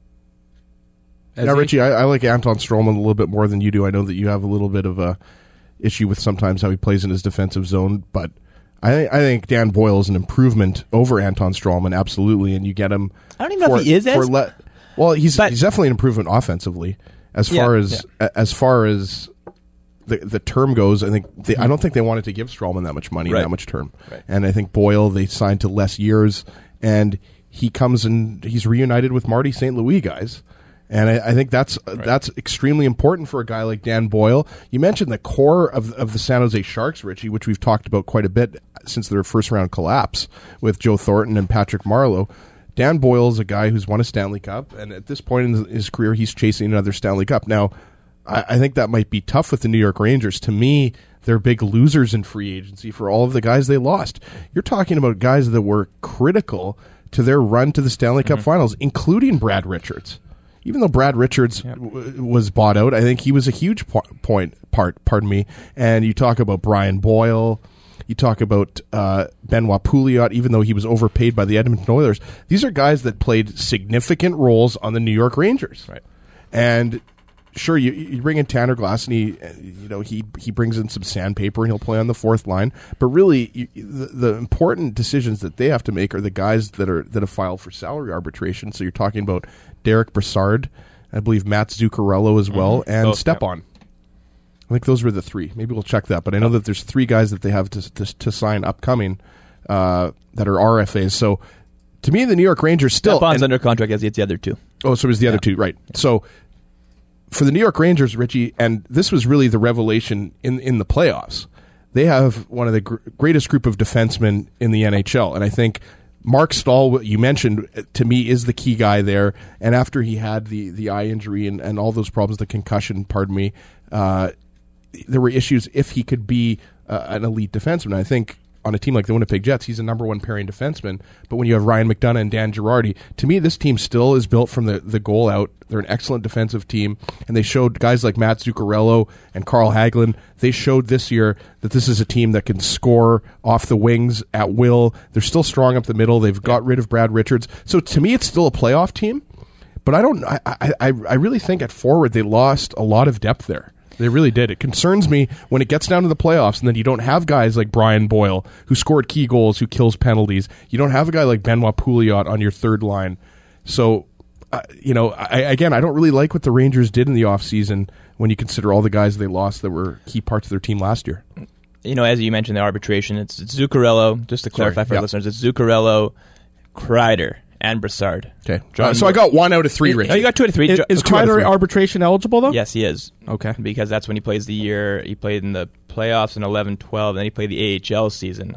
As now, Richie, I, I like Anton Stralman a little bit more than you do. I know that you have a little bit of a issue with sometimes how he plays in his defensive zone, but I, I think Dan Boyle is an improvement over Anton Stralman, absolutely, and you get him. I don't even for, know if he is as. Le- well, he's but, he's definitely an improvement offensively. As far yeah, as yeah. as far as the the term goes, I think they, mm-hmm. I don't think they wanted to give Stralman that much money, right. that much term, right. and I think Boyle they signed to less years, and he comes and he's reunited with Marty Saint Louis guys. And I, I think that's right. that's extremely important for a guy like Dan Boyle. You mentioned the core of of the San Jose Sharks, Richie, which we've talked about quite a bit since their first round collapse with Joe Thornton and Patrick Marleau. Dan Boyle is a guy who's won a Stanley Cup, and at this point in his career, he's chasing another Stanley Cup. Now, I, I think that might be tough with the New York Rangers. To me, they're big losers in free agency for all of the guys they lost. You're talking about guys that were critical to their run to the Stanley Cup mm-hmm. Finals, including Brad Richards. Even though Brad Richards yep. w- was bought out, I think he was a huge po- point part. Pardon me. And you talk about Brian Boyle, you talk about uh, Benoit Pouliot, even though he was overpaid by the Edmonton Oilers. These are guys that played significant roles on the New York Rangers. Right. And sure, you, you bring in Tanner Glass, and he, you know, he he brings in some sandpaper, and he'll play on the fourth line. But really, you, the, the important decisions that they have to make are the guys that are that have filed for salary arbitration. So you're talking about Derek Brassard, I believe Matt Zuccarello as well, mm-hmm. and oh, Stepan. Yep. I think those were the three. Maybe we'll check that. But I know that there's three guys that they have to to, to sign upcoming uh, that are R F As. So to me, the New York Rangers still... Stepan's under contract as it's the other two. Oh, so it was the yeah. other two, right. Yeah. So for the New York Rangers, Richie, and this was really the revelation in, in the playoffs, they have one of the gr- greatest group of defensemen in the N H L. And I think Mark Stahl, you mentioned, to me, is the key guy there. And after he had the, the eye injury and, and all those problems, the concussion, pardon me, uh, there were issues if he could be uh, an elite defenseman. I think on a team like the Winnipeg Jets, he's a number one pairing defenseman. But when you have Ryan McDonough and Dan Girardi, to me, this team still is built from the, the goal out. They're an excellent defensive team. And they showed guys like Matt Zuccarello and Carl Hagelin, they showed this year that this is a team that can score off the wings at will. They're still strong up the middle. They've got rid of Brad Richards. So to me, it's still a playoff team. But I don't. I, I, I really think at forward they lost a lot of depth there. They really did. It concerns me when it gets down to the playoffs and then you don't have guys like Brian Boyle who scored key goals, who kills penalties. You don't have a guy like Benoit Pouliot on your third line. So, uh, you know, I, again, I don't really like what the Rangers did in the offseason when you consider all the guys they lost that were key parts of their team last year. You know, as you mentioned, the arbitration, it's, it's Zuccarello, just to clarify Sorry, for yeah. our listeners, it's Zuccarello, Kreider, and Brassard. Okay. Uh, so I got one out of three, Richard. No, you got two out of three. Is, is Kreider arbitration eligible, though? Yes, he is. Okay. Because that's when he plays the year. He played in the playoffs in eleven twelve, and then he played the A H L season.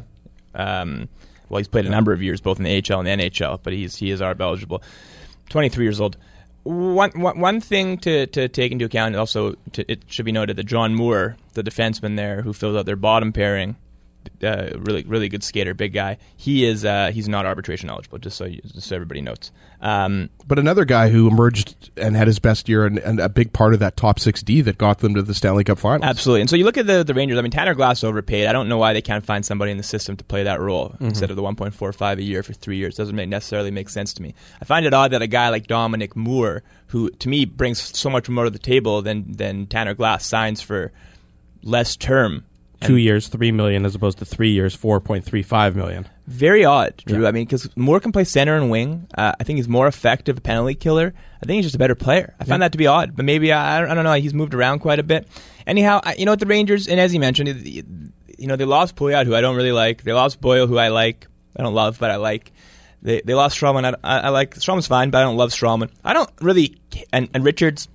Um, well, he's played a number of years, both in the A H L and the N H L, but he's he is A R B eligible. twenty-three years old. One, one, one thing to, to take into account, also to, it should be noted that John Moore, the defenseman there, who fills out their bottom pairing, Uh, really, really good skater, big guy. He is uh, he's not arbitration eligible, just so you, just so everybody notes. Um, but another guy who emerged and had his best year, and, and a big part of that top six D that got them to the Stanley Cup Finals. Absolutely. And so you look at the the Rangers. I mean, Tanner Glass overpaid. I don't know why they can't find somebody in the system to play that role mm-hmm. instead of the one point four five a year for three years. Doesn't make, necessarily make sense to me. I find it odd that a guy like Dominic Moore, who to me brings so much more to the table than than Tanner Glass, signs for less term. Two years, three million, as opposed to three years, four point three five million. Very odd, Drew. Yeah. I mean, because Moore can play center and wing. Uh, I think he's more effective penalty killer. I think he's just a better player. I find yeah. that to be odd, but maybe I, I don't know. He's moved around quite a bit. Anyhow, I, you know what the Rangers, and as you mentioned, you know they lost Pouliot, who I don't really like. They lost Boyle, who I like. I don't love, but I like. They they lost Stralman. I, I, I like Stralman's fine, but I don't love Stralman. I don't really, and, and Richards.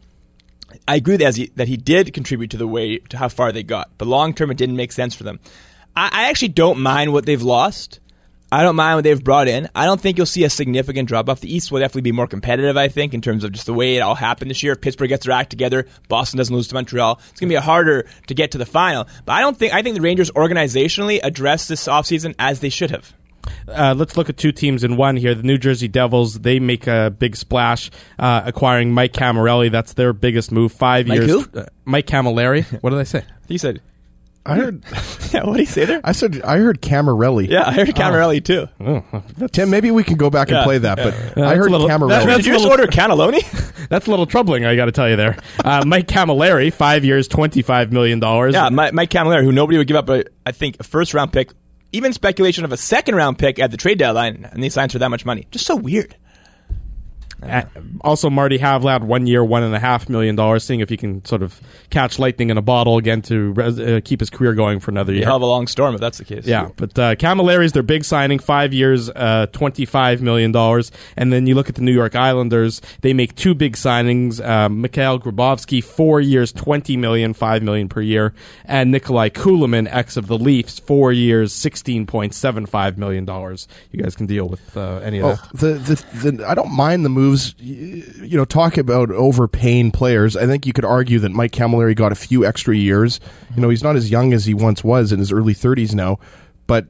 I agree that he, that he did contribute to the way to how far they got, but long term it didn't make sense for them. I, I actually don't mind what they've lost. I don't mind what they've brought in. I don't think you'll see a significant drop-off. The East will definitely be more competitive, I think, in terms of just the way it all happened this year. If Pittsburgh gets their act together, Boston doesn't lose to Montreal, it's going to be harder to get to the final. But I don't think I think the Rangers organizationally addressed this offseason as they should have. Uh, let's look at two teams in one here. The New Jersey Devils, they make a big splash uh, acquiring Mike Cammalleri. That's their biggest move. Five Mike years. Who? Uh, Mike Cammalleri. What did I say? You said... I heard. Yeah, what did he say there? I said I heard Camarelli. Yeah, I heard Cammalleri too. Oh, Tim, maybe we can go back Yeah, and play that. yeah. But Yeah, I that's heard a little- Camarelli. that- Did you just little- order cannelloni? That's a little troubling, I got to tell you there. Uh, Mike Cammalleri, five years, twenty-five million dollars. Yeah, Mike, Mike Cammalleri, who nobody would give up, a, I think, a first-round pick, even speculation of a second-round pick at the trade deadline, and they signed for that much money. Just so weird. Uh, also, Marty Havlat, one year, one and a half million dollars, seeing if he can sort of catch lightning in a bottle again to res- uh, keep his career going for another Be a year. hell of a long storm if that's the case. Yeah, but uh, Camalleri's their big signing, five years, uh, twenty-five million dollars. And then you look at the New York Islanders, they make two big signings. Uh, Mikhail Grabovski, four years, twenty million dollars, five million dollars per year. And Nikolai Kulemin, ex of the Leafs, four years, sixteen point seven five million dollars. You guys can deal with uh, any of Oh, that. the, the, the, I don't mind the moves. You know, talk about overpaying players. I think you could argue that Mike Cammalleri got a few extra years. You know, he's not as young as he once was in his early thirties now, but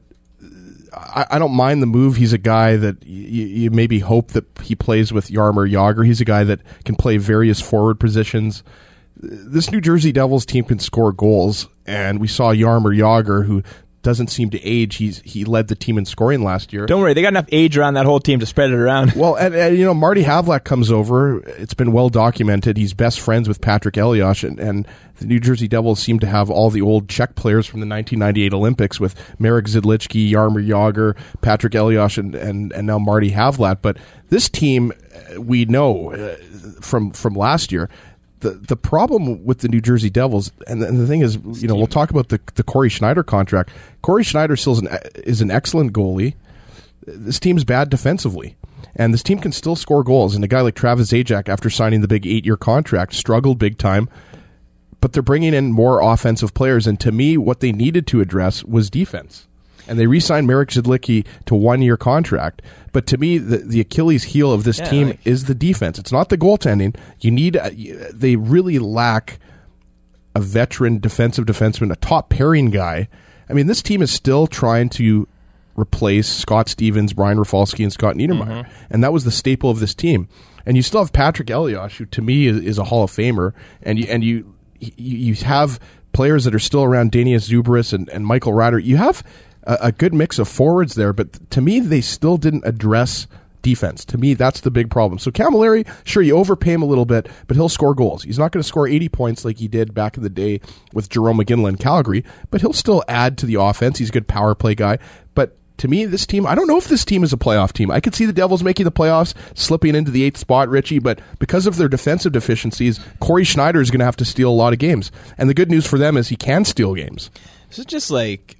I, I don't mind the move. He's a guy that y- you maybe hope that he plays with Jaromir Jagr. He's a guy that can play various forward positions. This New Jersey Devils team can score goals, and we saw Jaromir Jagr, who doesn't seem to age. He's he led the team in scoring last year. Don't worry, they got enough age around that whole team to spread it around. Well, and, and you know, Marty Havlat comes over. It's been well documented. He's best friends with Patrick Elias, and, and the New Jersey Devils seem to have all the old Czech players from the nineteen ninety-eight Olympics with Marek Zidličky, Jaromir Jagr, Patrick Elias, and, and, and now Marty Havlat. But this team, we know uh, from from last year, The the problem with the New Jersey Devils, and the, and the thing is, you know, we'll talk about the the Corey Schneider contract. Corey Schneider still is an, is an excellent goalie. This team's bad defensively, and this team can still score goals. And a guy like Travis Zajac, after signing the big eight-year contract, struggled big time. But they're bringing in more offensive players, and to me, what they needed to address was defense. And they re-signed Marek Zidličky to one-year contract. But to me, the, the Achilles heel of this Yeah, team like- is the defense. It's not the goaltending. You need. A, they really lack a veteran defensive defenseman, a top pairing guy. I mean, this team is still trying to replace Scott Stevens, Brian Rafalski, and Scott Niedermayer. Mm-hmm. And that was the staple of this team. And you still have Patrick Elias, who to me is, is a Hall of Famer. And you and you you, you have players that are still around, Danius Zubrus and, and Michael Ryder. You have a, a good mix of forwards there, but to me, they still didn't address defense. To me, that's the big problem. So Cammalleri, sure, you overpay him a little bit, but he'll score goals. He's not going to score eighty points like he did back in the day with Jerome McGinley in Calgary, but he'll still add to the offense. He's a good power play guy. But to me, this team, I don't know if this team is a playoff team. I could see the Devils making the playoffs, slipping into the eighth spot, Richie, but because of their defensive deficiencies, Corey Schneider is going to have to steal a lot of games. And the good news for them is he can steal games. This is just like,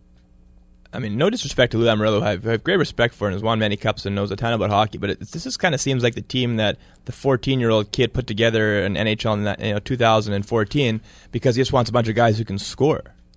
I mean, no disrespect to Lou Lamoriello, who I have, I have great respect for and has won many cups and knows a ton about hockey, but it, this just kind of seems like the team that the fourteen-year-old kid put together in N H L in that, you know, two thousand fourteen because he just wants a bunch of guys who can score.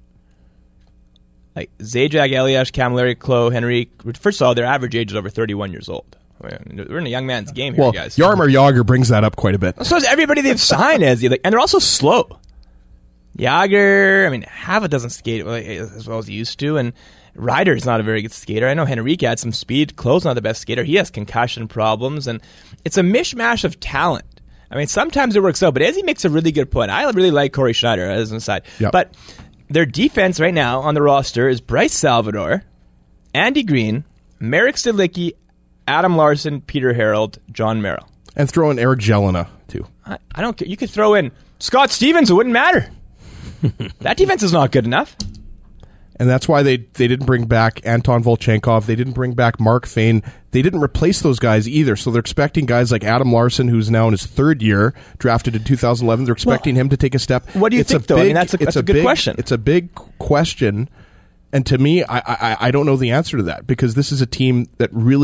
Like Zajac, Elias, Cammalleri, Cloh, Henry. First of all, their average age is over thirty-one years old. We're in a young man's game here, Well, guys. Jaromir Jagr brings that up quite a bit. So is everybody they've signed as, and they're also slow. Jagr, I mean, Hava doesn't skate as well as he used to, and Ryder's not a very good skater. I know Henrique had some speed. Cloh's not the best skater. He has concussion problems, and it's a mishmash of talent. I mean, sometimes it works out, but Ezzy makes a really good point. I really like Corey Schneider as an aside. Yep. But their defense right now on the roster is Bryce Salvador, Andy Green, Marek Zidličky, Adam Larson, Peter Harold, John Merrill. And throw in Eric Jelena, too. I, I don't care. You could throw in Scott Stevens. It wouldn't matter. That defense is not good enough. And that's why they, they didn't bring back Anton Volchenkov. They didn't bring back Mark Fane. They didn't replace those guys either. So they're expecting guys like Adam Larson, who's now in his third year, drafted in two thousand eleven. They're expecting well, him to take a step. What do you it's think, a though? Big, I mean, that's a, that's a, a good big, question. It's a big question. And to me, I, I, I don't know the answer to that because this is a team that really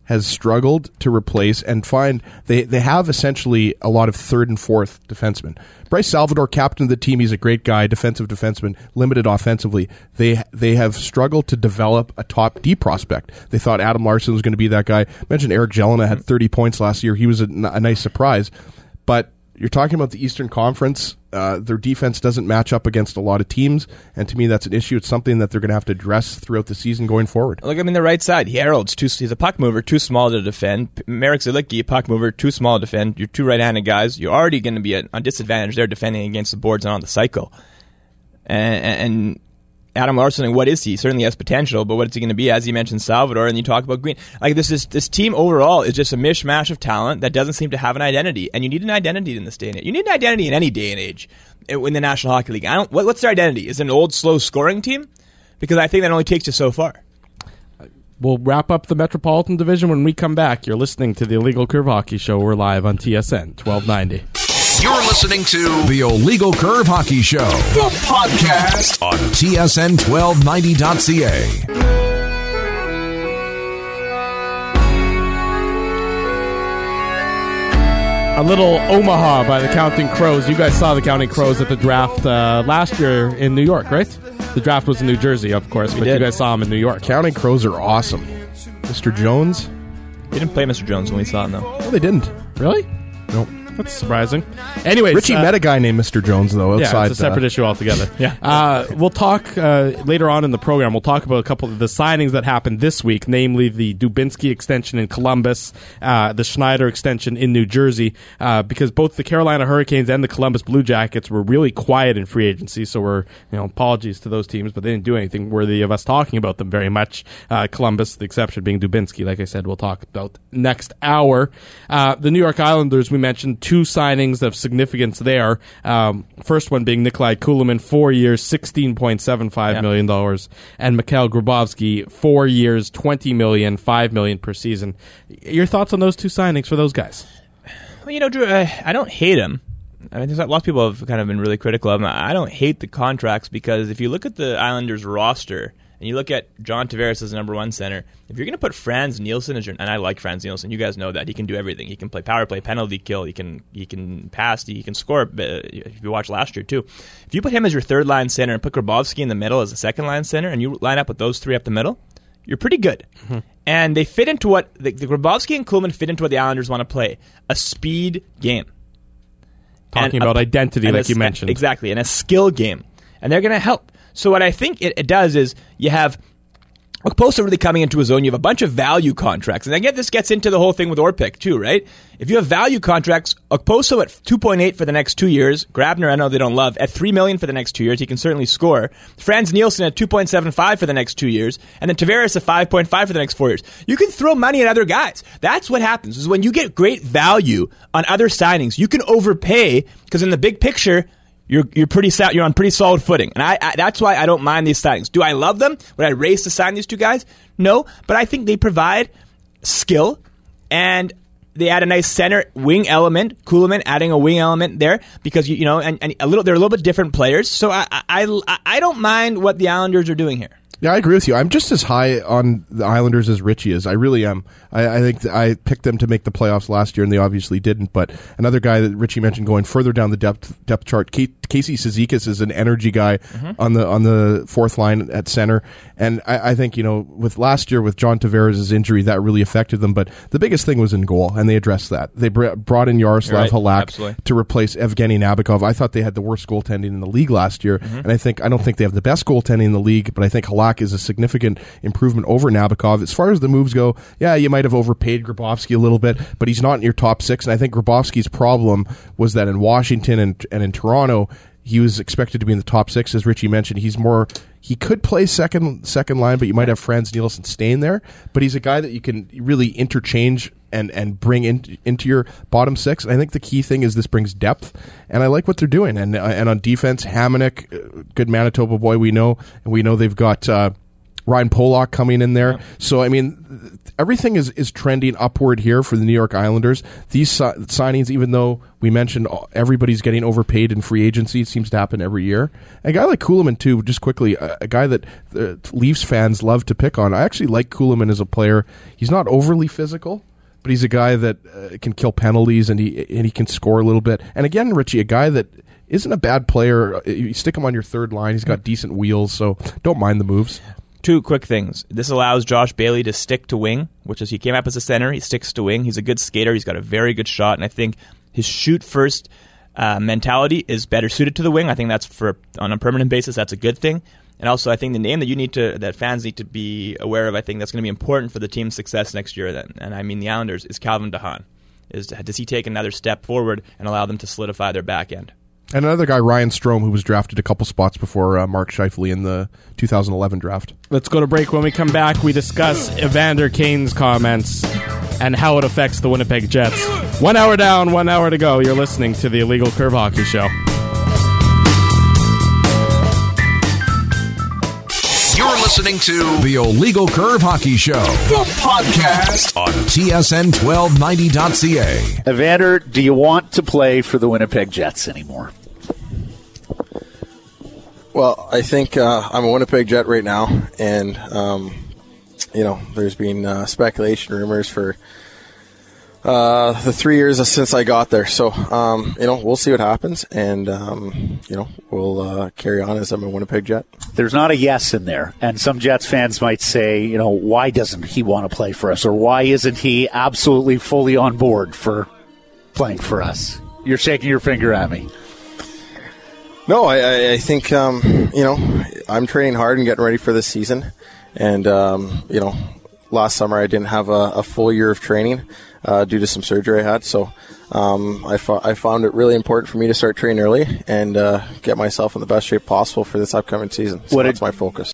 has struggled to replace and find they, they have essentially a lot of third and fourth defensemen. Bryce Salvador, captain of the team, he's a great guy, defensive defenseman, limited offensively. They they have struggled to develop a top D prospect. They thought Adam Larson was going to be that guy. I mentioned Eric Jelena had thirty points last year. He was a, a nice surprise. But you're talking about the Eastern Conference. Uh, their defense doesn't match up against a lot of teams, and to me that's an issue. It's something that they're going to have to address throughout the season going forward. Look, I mean, the right side, Harold's too, he's a puck mover, too small to defend. Marek Zalicki, puck mover, too small to defend. You're two right-handed guys. You're already going to be at a disadvantage there defending against the boards and on the cycle. And, and Adam Larson, what is he? Certainly has potential, but what is he going to be? As you mentioned, Salvador, and you talk about Green. Like this, is, this team overall is just a mishmash of talent that doesn't seem to have an identity. And you need an identity in this day and age. You need an identity in any day and age in the National Hockey League. I don't. What, what's their identity? Is it an old, slow scoring team? Because I think that only takes you so far. We'll wrap up the Metropolitan Division when we come back. You're listening to the Illegal Curve Hockey Show. We're live on T S N twelve ninety. You're listening to the Illegal Curve Hockey Show, the podcast on T S N twelve ninety dot C A. A little Omaha by the Counting Crows. You guys saw the Counting Crows at the draft uh, last year in New York, right? The draft was in New Jersey, of course, but you guys saw them in New York. Counting Crows are awesome. Mister Jones? They didn't play Mister Jones when we saw him, though. No, they didn't. Really? Nope. That's surprising. Anyways, Richie uh, met a guy named Mister Jones, though, outside. Yeah, it's a separate uh, issue altogether. yeah. Uh, we'll talk uh, later on in the program. We'll talk about a couple of the signings that happened this week, namely the Dubinsky extension in Columbus, uh, the Schneider extension in New Jersey, uh, because both the Carolina Hurricanes and the Columbus Blue Jackets were really quiet in free agency, so we're, you know, apologies to those teams, but they didn't do anything worthy of us talking about them very much. Uh, Columbus, the exception being Dubinsky, like I said, we'll talk about next hour. Uh, the New York Islanders, we mentioned two signings of significance there. Um, first one being Nikolai Kulemin, four years, sixteen point seven five yeah. million dollars, and Mikhail Grabovski, four years, twenty million dollars, five million dollars per season. Your thoughts on those two signings for those guys? Well, you know, Drew, I, I don't hate him. I mean, there's lots of people have kind of been really critical of him. I don't hate the contracts because if you look at the Islanders roster and you look at John Tavares as the number one center, if you're going to put Franz Nielsen as your, and I like Franz Nielsen, you guys know that he can do everything. He can play power play, penalty kill. He can he can pass. He can score. If you watch last year too, if you put him as your third line center and put Grabovski in the middle as a second line center, and you line up with those three up the middle, you're pretty good. Mm-hmm. And they fit into what the, the Grabovski and Kuhlman fit into what the Islanders want to play: a speed game. Talking and about a, identity, like a, you mentioned, exactly, and a skill game, and they're going to help. So what I think it, it does is you have Okposo really coming into a zone. You have a bunch of value contracts. And again, this gets into the whole thing with Orpik too, right? If you have value contracts, Okposo at two point eight for the next two years, Grabner, I know they don't love, at three million dollars for the next two years, he can certainly score. Franz Nielsen at two point seven five for the next two years, and then Tavares at five point five for the next four years. You can throw money at other guys. That's what happens, is when you get great value on other signings, you can overpay, because in the big picture, You're you're pretty sa- you're on pretty solid footing, and I, I that's why I don't mind these signings. Do I love them? Would I race to sign these two guys? No, but I think they provide skill, and they add a nice center wing element. Kuhlman adding a wing element there because you you know, and, and a little they're a little bit different players. So I I I don't mind what the Islanders are doing here. Yeah, I agree with you. I'm just as high on the Islanders as Richie is. I really am. I, I think th- I picked them to make the playoffs last year, and they obviously didn't. But another guy that Richie mentioned going further down the depth depth chart, K- Casey Cizikas is an energy guy mm-hmm. on the on the fourth line at center. And I, I think, you know, with last year with John Tavares' injury, that really affected them. But the biggest thing was in goal, and they addressed that. They br- brought in Yaroslav right. Halak Absolutely. to replace Evgeny Nabokov. I thought they had the worst goaltending in the league last year, mm-hmm. and I think I don't think they have the best goaltending in the league, but I think Halak is a significant improvement over Nabokov. As far as the moves go, yeah, you might have overpaid Grabovski a little bit, but he's not in your top six. And I think Grabovski's problem was that in Washington and, and in Toronto, he was expected to be in the top six. As Richie mentioned, he's more, he could play second second line, but you might have Franz Nielsen staying there. But he's a guy that you can really interchange and, and bring in, into your bottom six. And I think the key thing is this brings depth, and I like what they're doing. And uh, and on defense, Hamonic, uh, good Manitoba boy, we know, and we know they've got Uh, Ryan Pollock coming in there. Yeah. So, I mean, everything is, is trending upward here for the New York Islanders. These si- signings, even though we mentioned everybody's getting overpaid in free agency, it seems to happen every year. A guy like Kuhlman, too, just quickly, a, a guy that uh, Leafs fans love to pick on. I actually like Kuhlman as a player. He's not overly physical, but he's a guy that uh, can kill penalties, and he and he can score a little bit. And again, Richie, a guy that isn't a bad player. You stick him on your third line. He's got decent wheels, so don't mind the moves. Two quick things. This allows Josh Bailey to stick to wing, which is he came up as a center. He sticks to wing. He's a good skater. He's got a very good shot, and I think his shoot-first uh, mentality is better suited to the wing. I think that's for on a permanent basis. That's a good thing. And also, I think the name that you need to that fans need to be aware of, I think that's going to be important for the team's success next year. Then, and I mean the Islanders, is Calvin DeHaan. Is does he take another step forward and allow them to solidify their back end? And another guy, Ryan Strome, who was drafted a couple spots before uh, Mark Scheifele in the two thousand eleven draft. Let's go to break. When we come back, we discuss Evander Kane's comments and how it affects the Winnipeg Jets. One hour down, one hour to go. You're listening to the Illegal Curve Hockey Show. You're listening to the Illegal Curve Hockey Show, the podcast on T S N twelve ninety dot C A. Evander, do you want to play for the Winnipeg Jets anymore? Well, I think uh, I'm a Winnipeg Jet right now, and, um, you know, there's been uh, speculation, rumors for uh, the three years since I got there. So, um, you know, we'll see what happens, and, um, you know, we'll uh, carry on as I'm a Winnipeg Jet. There's not a yes in there, and some Jets fans might say, you know, why doesn't he want to play for us, or why isn't he absolutely fully on board for playing for us? You're shaking your finger at me. No, I, I think, um, you know, I'm training hard and getting ready for this season, and, um, you know, last summer I didn't have a, a full year of training uh, due to some surgery I had, so um, I, fo- I found it really important for me to start training early and uh, get myself in the best shape possible for this upcoming season. So what that's my focus.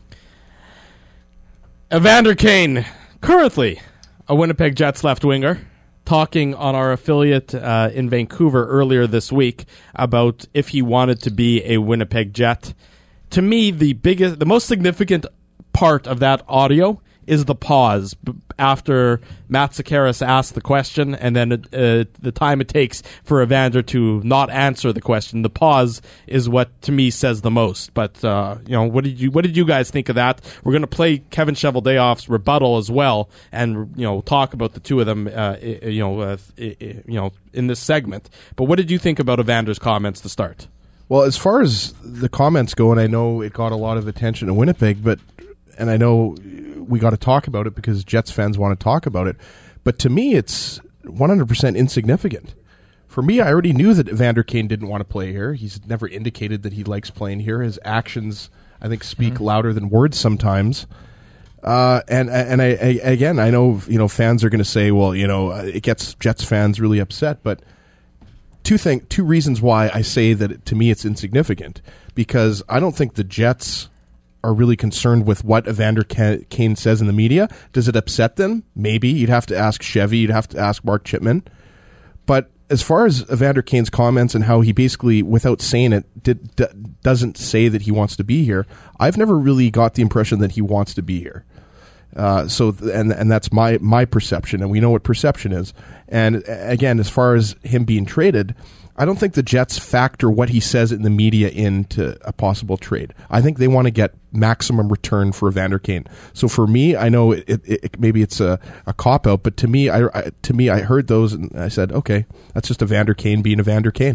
Evander Kane, currently a Winnipeg Jets left winger, talking on our affiliate uh, in Vancouver earlier this week about if he wanted to be a Winnipeg Jet. To me, the biggest, the most significant part of that audio is the pause after Matt Sakaris asked the question, and then uh, the time it takes for Evander to not answer the question. The pause is what, to me, says the most. But uh, you know, what did you what did you guys think of that? We're going to play Kevin Cheveldayoff's rebuttal as well, and you know, talk about the two of them, uh, you know, uh, you know, in this segment. But what did you think about Evander's comments to start? Well, as far as the comments go, and I know it got a lot of attention in Winnipeg, but and I know we got to talk about it because Jets fans want to talk about it. But to me, it's one hundred percent insignificant. For me, I already knew that Evander Kane didn't want to play here. He's never indicated that he likes playing here. His actions, I think, speak mm-hmm. louder than words sometimes. Uh, and and I, I again, I know you know fans are going to say, well, you know, it gets Jets fans really upset. But two thing, two reasons why I say that it, to me it's insignificant, because I don't think the Jets are really concerned with what Evander Kane says in the media. Does it upset them? Maybe. You'd have to ask Chevy. You'd have to ask Mark Chipman. But as far as Evander Kane's comments and how he basically, without saying it, did, d- doesn't say that he wants to be here, I've never really got the impression that he wants to be here. Uh, so, th- and and that's my my perception, and we know what perception is. And again, as far as him being traded, I don't think the Jets factor what he says in the media into a possible trade. I think they want to get maximum return for Evander Kane. So for me, I know it, it, it maybe it's a, a cop out, but to me, I, I to me, I heard those and I said, okay, that's just Evander Kane being Evander Kane.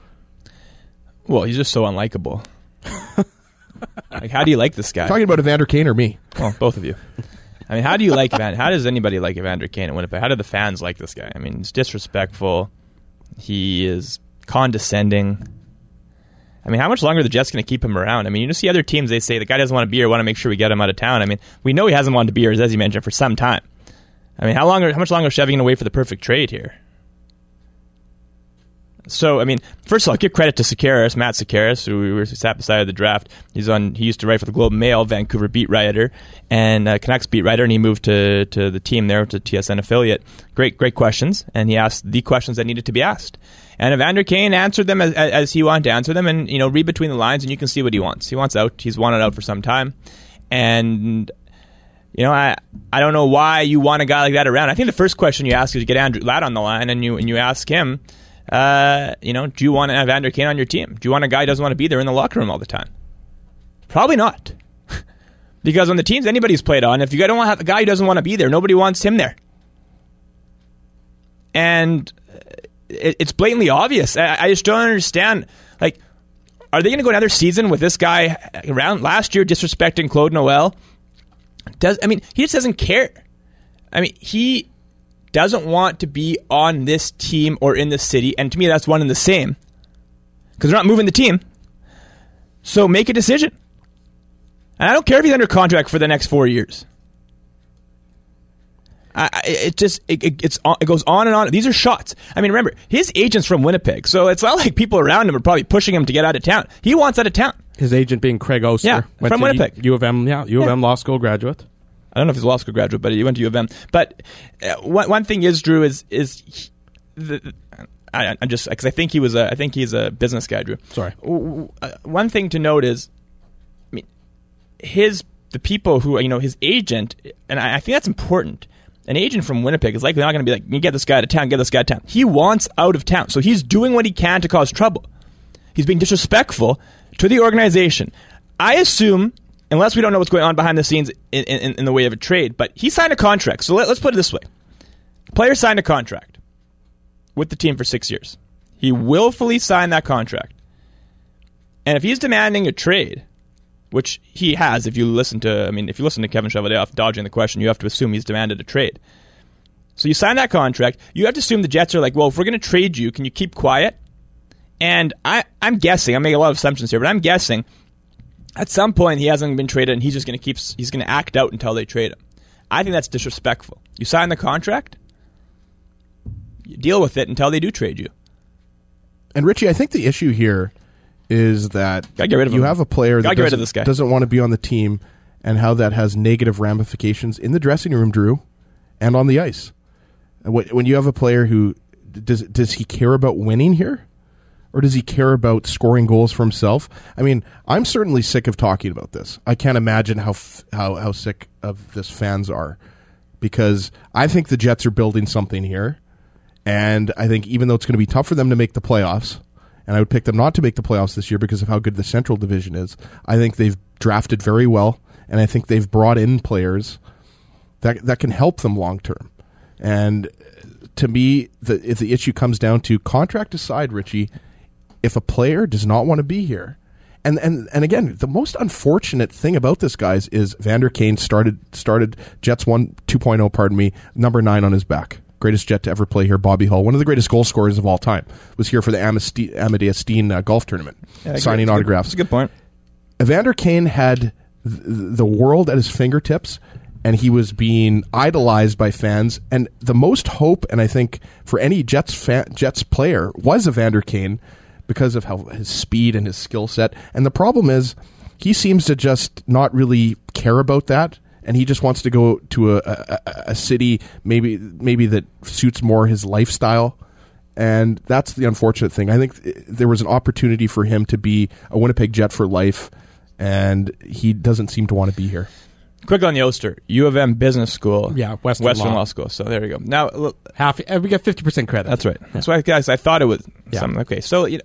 Well, he's just so unlikable. Like, how do you like this guy? Talking about Evander Kane or me? Well, both of you. I mean, how do you like Evander? How does anybody like Evander Kane in Winnipeg? How do the fans like this guy? I mean, he's disrespectful. He is condescending. I mean, how much longer are the Jets going to keep him around? I mean, you just see other teams, they say the guy doesn't want to be here, want to make sure we get him out of town. I mean, we know he hasn't wanted to be here, as you mentioned, for some time. I mean, how long? How much longer is Chevy going to wait for the perfect trade here? So, I mean, first of all, give credit to Sakaris, Matt Sakaris, who we were sat beside the draft. He's on. He used to write for the Globe and Mail, Vancouver beat writer, and uh, Canucks beat writer, and he moved to, to the team there, to T S N affiliate. Great, great questions, and he asked the questions that needed to be asked. And Evander Kane answered them as, as he wanted to answer them, and you know, read between the lines, and you can see what he wants. He wants out. He's wanted out for some time. And, you know, I I don't know why you want a guy like that around. I think the first question you ask is you get Andrew Ladd on the line and you and you ask him, uh, you know, do you want to have Evander Kane on your team? Do you want a guy who doesn't want to be there in the locker room all the time? Probably not. Because on the teams anybody's played on, if you don't have a guy who doesn't want to be there, nobody wants him there. And it, it's blatantly obvious. I, I just don't understand. Like, are they going to go another season with this guy around last year disrespecting Claude Noel? Does I mean, he just doesn't care. I mean, he doesn't want to be on this team or in this city, and to me that's one and the same. Because they're not moving the team. So make a decision. And I don't care if he's under contract for the next four years. I, it just it, it, it's it goes on and on. These are shots. I mean, remember, his agent's from Winnipeg, so it's not like people around him are probably pushing him to get out of town. He wants out of town. His agent being Craig Oster. Yeah, went from to Winnipeg. U of M, yeah, U of M yeah. law school graduate. I don't know if he's a law school graduate, but he went to U of M. But uh, one, one thing is, Drew, is is he, the, I, I just because I think he was a I think he's a business guy, Drew. Sorry. Uh, one thing to note is, I mean, his the people who you know his agent, and I, I think that's important. An agent from Winnipeg is likely not going to be like, you get this guy out of town, get this guy out of town. He wants out of town. So he's doing what he can to cause trouble. He's being disrespectful to the organization. I assume, unless we don't know what's going on behind the scenes in, in, in the way of a trade, but he signed a contract. So let, let's put it this way. Player signed a contract with the team for six years. He willfully signed that contract. And if he's demanding a trade, which he has, if you listen to, I mean, if you listen to Kevin Cheveldayoff dodging the question, you have to assume he's demanded a trade. So you sign that contract, you have to assume the Jets are like, well, if we're going to trade you, can you keep quiet? And I, I'm guessing, I'm making a lot of assumptions here, but I'm guessing at some point he hasn't been traded and he's just going to keep, he's going to act out until they trade him. I think that's disrespectful. You sign the contract, you deal with it until they do trade you. And Richie, I think the issue here is that Gotta get rid of you him. have a player that Gotta get rid of doesn't, this guy. doesn't want to be on the team, and how that has negative ramifications in the dressing room, Drew, and on the ice. When when you have a player who does does he care about winning here, or does he care about scoring goals for himself? I mean, I'm certainly sick of talking about this. I can't imagine how f- how how sick of this fans are, because I think the Jets are building something here, and I think even though it's going to be tough for them to make the playoffs, and I would pick them not to make the playoffs this year because of how good the Central Division is, I think they've drafted very well, and I think they've brought in players that that can help them long term. And to me, the, if the issue comes down to contract aside, Richie, if a player does not want to be here, and and and again, the most unfortunate thing about this, guys, is Vander Kane started started Jets one two point oh, pardon me, number nine on his back. Greatest Jet to ever play here, Bobby Hull, one of the greatest goal scorers of all time, was here for the Amiste- Amadeus Steen uh, golf tournament, Yeah, signing that's autographs. That's a good point. Evander Kane had th- the world at his fingertips, and he was being idolized by fans. And the most hope, and I think for any Jets fa- Jets player, was Evander Kane because of how his speed and his skill set. And the problem is, he seems to just not really care about that. And he just wants to go to a, a, a city maybe maybe that suits more his lifestyle. And that's the unfortunate thing. I think th- there was an opportunity for him to be a Winnipeg Jet for life, and he doesn't seem to want to be here. Quick on the Oster. U of M Business School. Yeah, Western, Western Law. Law School. So there we go. Now, look, Half, uh, we get fifty percent credit. that's right. That's why, guys, I thought it was Yeah. something. Okay, so you know,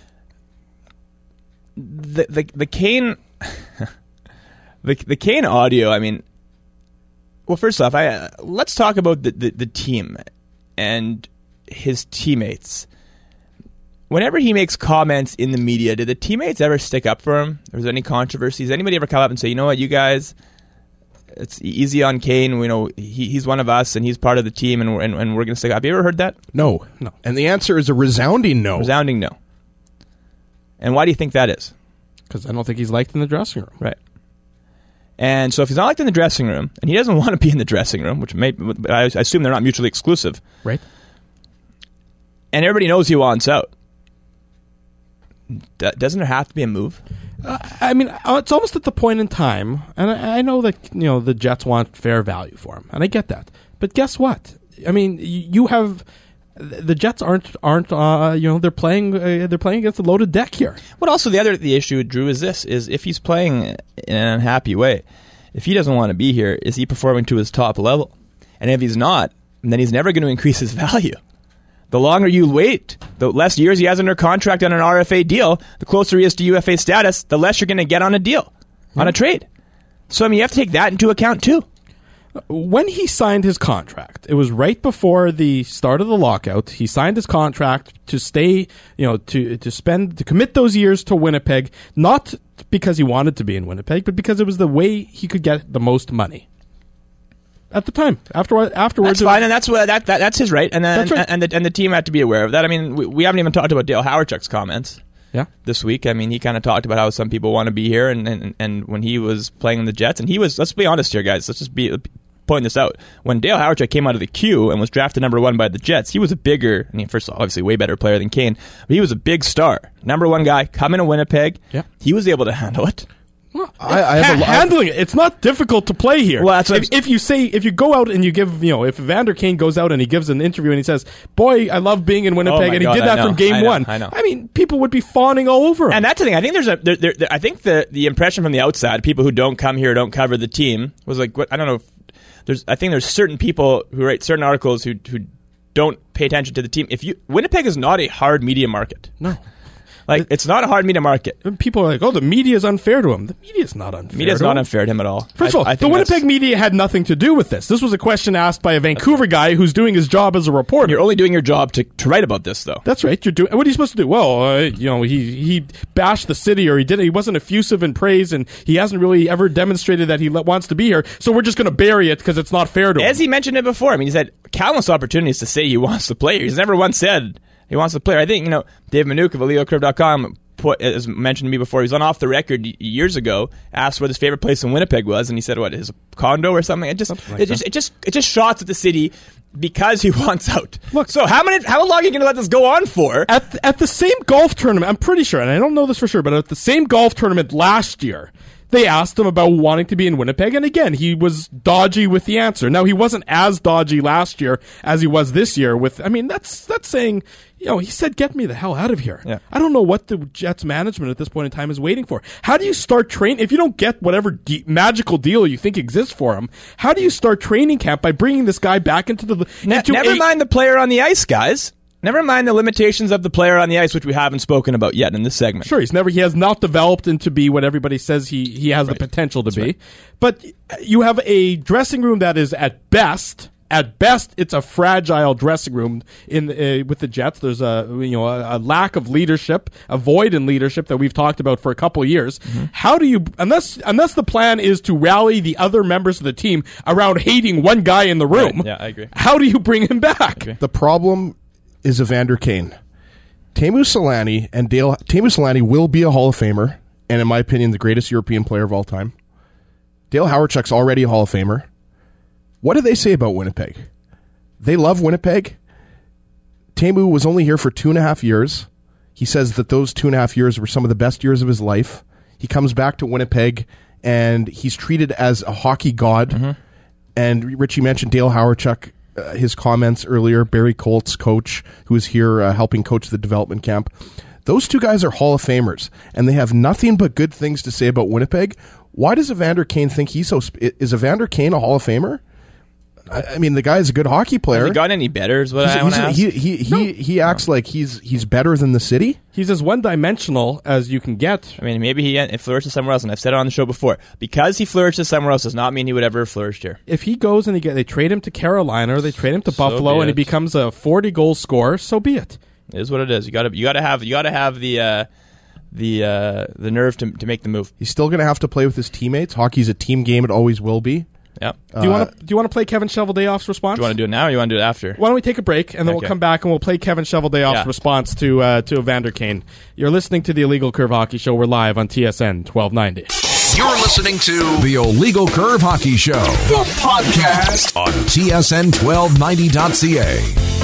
the the the Kane, the the Kane audio. I mean, well, first off, I uh, let's talk about the, the the team and his teammates. Whenever he makes comments in the media, did the teammates ever stick up for him? Or was there any controversies? Anybody ever come up and say, you know what, you guys, it's easy on Kane. You know, he, he's one of us, and he's part of the team, and we're, and, and we're going to stick up. Have you ever heard that? No. No. And the answer is a resounding no. Resounding no. And why do you think that is? Because I don't think he's liked in the dressing room. Right. And so if he's not liked in the dressing room, and he doesn't want to be in the dressing room, which may, I assume they're not mutually exclusive, Right. and everybody knows he wants out, D- doesn't there have to be a move? Uh, I mean, uh, it's almost at the point in time, and I, I know that you know the Jets want fair value for him, and I get that. But guess what? I mean, y- you have the Jets aren't aren't uh, you know they're playing uh, they're playing against a loaded deck here. But also the other the issue, Drew, is this: is if he's playing in an unhappy way, if he doesn't want to be here, is he performing to his top level? And if he's not, then he's never going to increase his value. The longer you wait, the less years he has under contract on an R F A deal, the closer he is to U F A status, the less you're going to get on a deal, mm-hmm. on a trade. So, I mean, you have to take that into account, too. When he signed his contract, it was right before the start of the lockout. He signed his contract to stay, you know, to to spend, to commit those years to Winnipeg, not because he wanted to be in Winnipeg, but because it was the way he could get the most money. At the time, afterward, afterwards, that's fine, and that's what that, that that's his right, and then, that's right. and, and the and the team had to be aware of that. I mean, we, we haven't even talked about Dale Hawerchuk's comments. Yeah, this week. I mean, he kind of talked about how some people want to be here, and, and and when he was playing in the Jets, and he was. Let's be honest here, guys. Let's just be point this out. When Dale Hawerchuk came out of the queue and was drafted number one by the Jets, he was a bigger. I mean, first of all, obviously, way better player than Kane, but he was a big star, number one guy coming to Winnipeg. Yeah, he was able to handle it. Well, I, I have ha- a, handling it. It's not difficult to play here. Well, that's if, if you say if you go out and you give, you know, if Evander Kane goes out and he gives an interview and he says, "Boy, I love being in Winnipeg," oh and he God, did that from game I know, one. I know. I mean, people would be fawning all over him. And that's the thing. I think there's a. There, there, I think the the impression from the outside, people who don't come here, don't cover the team, was like, what, I don't know. If there's. I think there's certain people who write certain articles who who don't pay attention to the team. If you Winnipeg is not a hard media market. No. Like, it's not a hard media market. People are like, oh, the media is unfair to him. The media is not unfair Media is to not him. unfair to him at all. First of all, I, I the Winnipeg media had nothing to do with this. This was a question asked by a Vancouver guy who's doing his job as a reporter. You're only doing your job to, to write about this, though. That's right. You're doing. What are you supposed to do? Well, uh, you know, he he bashed the city, or he did. He wasn't effusive in praise, and he hasn't really ever demonstrated that he le- wants to be here. So we're just going to bury it because it's not fair to him. As he mentioned it before, I mean, he's had countless opportunities to say he wants to play here. He's never once said he wants to play. I think, you know, Dave Minuk of illegal curve dot com put, as mentioned to me before, he was on Off the Record years ago, asked what his favorite place in Winnipeg was, and he said, what, his condo or something? It just, like it, just it just, it just shots at the city because he wants out. Look, so how many, how long are you going to let this go on for? At the, at the same golf tournament, I'm pretty sure, and I don't know this for sure, but at the same golf tournament last year, they asked him about wanting to be in Winnipeg, and again, he was dodgy with the answer. Now, he wasn't as dodgy last year as he was this year with, I mean, that's that's saying, you know, he said, get me the hell out of here. Yeah. I don't know what the Jets management at this point in time is waiting for. How do you start training, if you don't get whatever de- magical deal you think exists for him, how do you start training camp by bringing this guy back into the... Ne- into never a, mind the player on the ice, guys. Never mind the limitations of the player on the ice, which we haven't spoken about yet in this segment. Sure, he's never he has not developed into be what everybody says he, he has right. the potential to That's be. Right. But you have a dressing room that is at best, at best, it's a fragile dressing room in uh, with the Jets. There's a you know a, a lack of leadership, a void in leadership that we've talked about for a couple of years. Mm-hmm. How do you unless unless the plan is to rally the other members of the team around hating one guy in the room? Right. Yeah, I agree. How do you bring him back? The problem is Evander Kane. Teemu Selanne and Dale Teemu Selanne will be a Hall of Famer, and in my opinion, the greatest European player of all time. Dale Hawerchuk's already a Hall of Famer. What do they say about Winnipeg? They love Winnipeg. Teemu was only here for two and a half years. He says that those two and a half years were some of the best years of his life. He comes back to Winnipeg, and he's treated as a hockey god. Mm-hmm. And Richie mentioned Dale Hawerchuk. Uh, his comments earlier, Barry Colt's coach, who is here uh, helping coach the development camp. Those two guys are Hall of Famers, and they have nothing but good things to say about Winnipeg. Why does Evander Kane think he's so... Sp- is Evander Kane a Hall of Famer? I, I mean, the guy is a good hockey player. Has he gotten any better is what he's, I want to ask? He, he, he, no. he, he acts no. like he's he's better than the city. He's as one-dimensional as you can get. I mean, maybe he uh, flourishes somewhere else, and I've said it on the show before. Because he flourishes somewhere else does not mean he would ever have flourished here. If he goes and he get, they trade him to Carolina or they trade him to so Buffalo and he becomes a forty-goal scorer, so be it. It is what it is. You got to you got to have you got to have the uh, the uh, the nerve to to make the move. He's still going to have to play with his teammates. Hockey's a team game; it always will be. Yep. Do you want to do you want to play Kevin Cheveldayoff's response? Do you want to do it now or you want to do it after? Why don't we take a break and then okay. we'll come back and we'll play Kevin Cheveldayoff's yeah. response to uh, to Evander Kane. You're listening to the Illegal Curve Hockey Show. We're live on T S N twelve ninety. You're listening to the Illegal Curve Hockey Show, the podcast on T S N twelve ninety dot C A.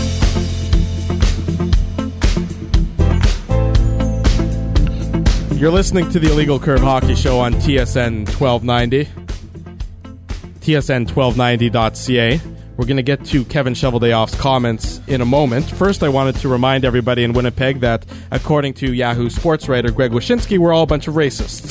You're listening to the Illegal Curve Hockey Show on T S N twelve ninety. T S N twelve ninety dot C A. We're going to get to Kevin Cheveldayoff's comments in a moment. First, I wanted to remind everybody in Winnipeg that, according to Yahoo sports writer Greg Wyshynski, we're all a bunch of racists.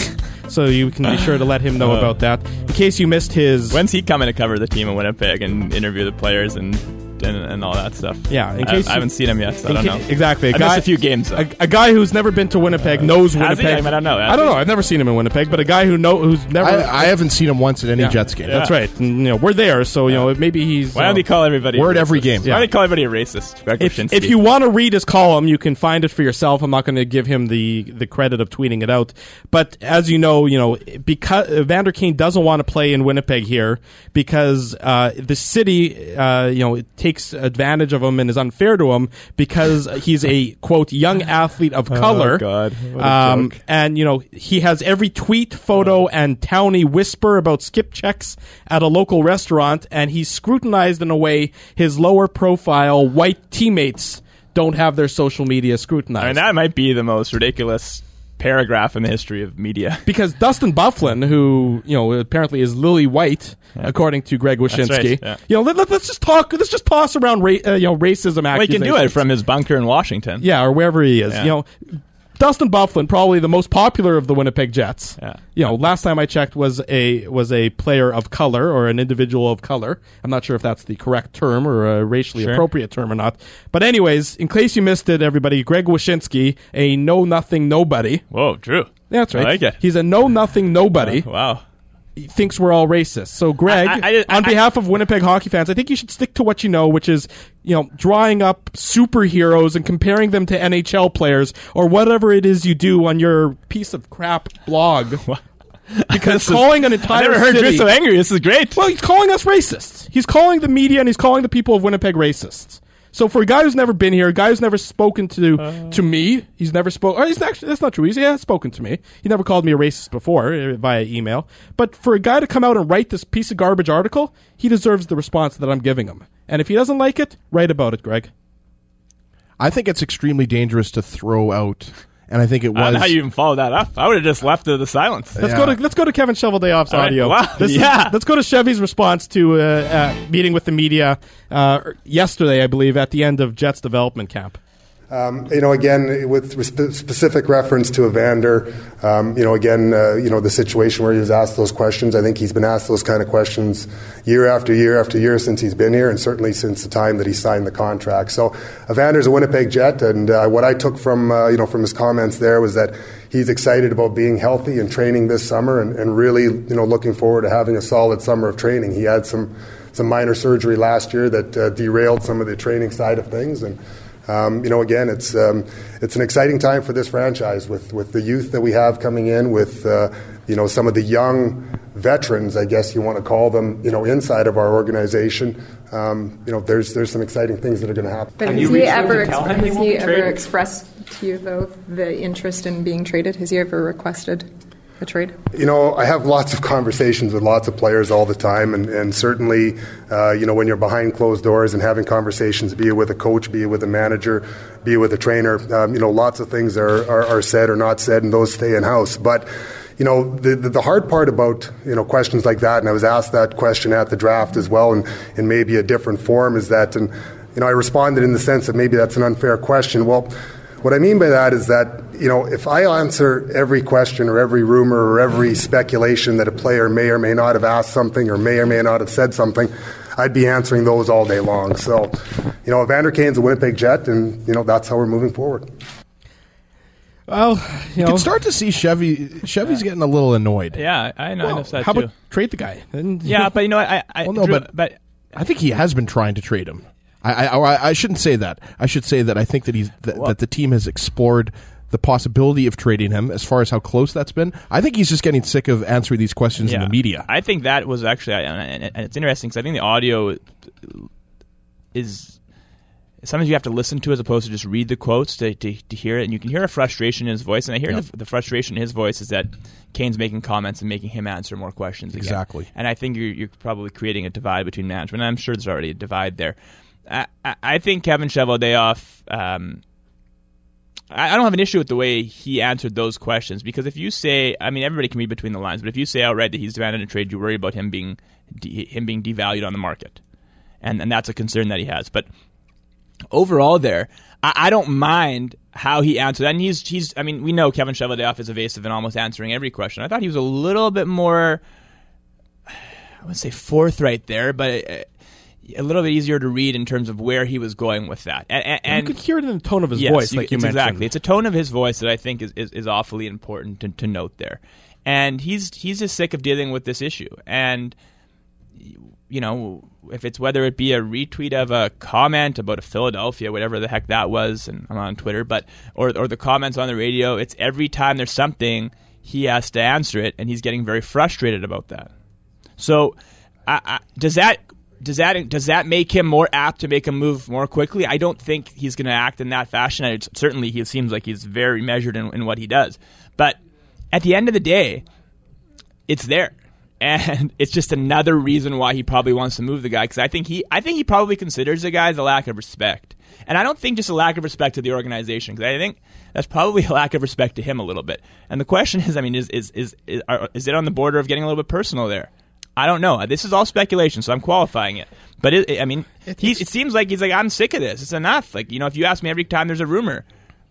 So you can be sure to let him know Uh, about that. In case you missed his... When's he coming to cover the team in Winnipeg and interview the players and and, and all that stuff? Yeah, in I, case I you- haven't seen him yet, so I in don't ca- know. Exactly. A I guy, missed a few games, though. A, a guy who's never been to Winnipeg knows Has he? Winnipeg. I mean, I don't know. I don't know. I've never seen him in Winnipeg, but a guy who know who's never... I, I haven't seen him once at any Yeah. Jets game. That's right. And, you know, we're there, so you know maybe he's... Why you don't know, he call everybody We're a at every racist? game. Why Yeah. don't he call everybody a racist? Greg If, Wyshynski? if you want to read his column, you can find it for yourself. I'm not going to give him the, the credit of tweeting it out. But as you know, you know, because Evander Kane doesn't want to play in Winnipeg here because uh, the city, uh, you know, it takes advantage of him and is unfair to him because he's a quote young athlete of color. Oh, God. What a Um, joke. and you know, he has every tweet, photo, and towny whisper about skip checks at a local restaurant, and he's scrutinized in a way his lower profile white teammates don't have their social media scrutinized. I mean, that might be the most ridiculous paragraph in the history of media. Because Dustin Bufflin, who you know apparently is lily white, according to Greg Wyshynski, right, yeah. you know, let, let, let's just talk. Let's just toss around ra- uh, you know racism Well, he can accusations. do it from his bunker in Washington. Yeah, or wherever he is. Yeah. You know, Dustin Bufflin, probably the most popular of the Winnipeg Jets. Yeah. You know, last time I checked was a was a player of color or an individual of color. I'm not sure if that's the correct term or a racially Sure. appropriate term or not. But anyways, in case you missed it, everybody, Greg Wyshynski, a know nothing nobody. Whoa, Drew. Yeah, that's right. I like it. He's a know nothing nobody. Wow. He thinks we're all racist. So, Greg, I- I- I- on I- behalf of Winnipeg hockey fans, I think you should stick to what you know, which is, you know, drawing up superheroes and comparing them to N H L players or whatever it is you do on your piece of crap blog. Because This is- calling an I entire never heard city, Drew so angry. This is great. well, he's calling us racists. He's calling the media and he's calling the people of Winnipeg racists. So for a guy who's never been here, a guy who's never spoken to Uh. to me, he's never spoken. He's actually that's not true. He's yeah, spoken to me. He never called me a racist before uh, via email. But for a guy to come out and write this piece of garbage article, he deserves the response that I'm giving him. And if he doesn't like it, write about it, Greg. I think it's extremely dangerous to throw out, and I think it I don't was. know how you even follow that up. I would have just left to the silence. Let's Yeah. go to let's go to Kevin Cheveldayoff's All right. audio. Wow. This is- Yeah. let's go to Chevy's response to uh, uh, meeting with the media uh, yesterday, I believe, at the end of Jets development camp. Um, you know, again, with resp- specific reference to Evander, um, you know, again, uh, you know, the situation where he was asked those questions, I think he's been asked those kind of questions year after year after year since he's been here, and certainly since the time that he signed the contract. So Evander's a Winnipeg Jet, and uh, what I took from, uh, you know, from his comments there was that he's excited about being healthy and training this summer and, and really, you know, looking forward to having a solid summer of training. He had some, some minor surgery last year that uh, derailed some of the training side of things, and Um, you know, again, it's um, it's an exciting time for this franchise with, with the youth that we have coming in, with uh, you know some of the young veterans, I guess you want to call them, you know, inside of our organization. Um, you know, there's there's some exciting things that are going to happen. But has he ever ex- has he ever expressed to you though the interest in being traded? Has he ever requested a trade? You know, I have lots of conversations with lots of players all the time, and, and certainly, uh, you know, when you're behind closed doors and having conversations, be it with a coach, be it with a manager, be it with a trainer, um, you know, lots of things are, are, are said or not said, and those stay in-house. But, you know, the, the, the hard part about, you know, questions like that, and I was asked that question at the draft as well, and in maybe a different form, is that, and, you know, I responded in the sense that maybe that's an unfair question. Well, what I mean by that is that, you know, if I answer every question or every rumor or every speculation that a player may or may not have asked something or may or may not have said something, I'd be answering those all day long. So, you know, Evander Kane's a Winnipeg Jet, and, you know, that's how we're moving forward. Well, you You know, can start to see Chevy. Chevy's getting a little annoyed. Yeah, I know. I well, noticed that how too. about trade the guy? And, Yeah, but you know, what, I, I Well, no, Drew, but- but I think he has been trying to trade him. I, I, or I, I shouldn't say that. I should say that I think that he's that, that the team has explored the possibility of trading him. As far as how close that's been, I think he's just getting sick of answering these questions in the media. I think that was actually, and and it's interesting because I think the audio is sometimes you have to listen to as opposed to just read the quotes to, to, to hear it, and you can hear a frustration in his voice. And I hear Yep. the, the frustration in his voice is that Kane's making comments and making him answer more questions. Again. Exactly. And I think you're, you're probably creating a divide between management. And I'm sure there's already a divide there. I, I, I think Kevin Cheveldayoff. Um, I don't have an issue with the way he answered those questions because if you say, I mean, everybody can read between the lines, but if you say outright that he's demanded a trade, you worry about him being de- him being devalued on the market, and and that's a concern that he has. But overall, there, I, I don't mind how he answered that. And he's, he's, I mean, we know Kevin Cheveldayoff is evasive in almost answering every question. I thought he was a little bit more, I wouldn't say forthright there, but a, a little bit easier to read in terms of where he was going with that. And, and, and you could hear it in the tone of his yes, voice, like you, you mentioned. Exactly. It's a tone of his voice that I think is, is, is awfully important to, to note there. And he's he's just sick of dealing with this issue. And, you know, if it's whether it be a retweet of a comment about a Philadelphia, whatever the heck that was, and I'm on Twitter, but or or the comments on the radio, it's every time there's something, he has to answer it, and he's getting very frustrated about that. So I, I, does that does that does that make him more apt to make a move more quickly? I don't think he's going to act in that fashion. It's, certainly, he seems like he's very measured in, in what he does. But at the end of the day, it's there. And it's just another reason why he probably wants to move the guy, because I think he, I think he probably considers the guy as a lack of respect, and I don't think just a lack of respect to the organization, because I think that's probably a lack of respect to him a little bit. And the question is, I mean, is is is is, are, is it on the border of getting a little bit personal there? I don't know. This is all speculation, so I'm qualifying it. But it, it, I mean, he, it seems like he's like, I'm sick of this. It's enough. Like, you know, if you ask me every time there's a rumor.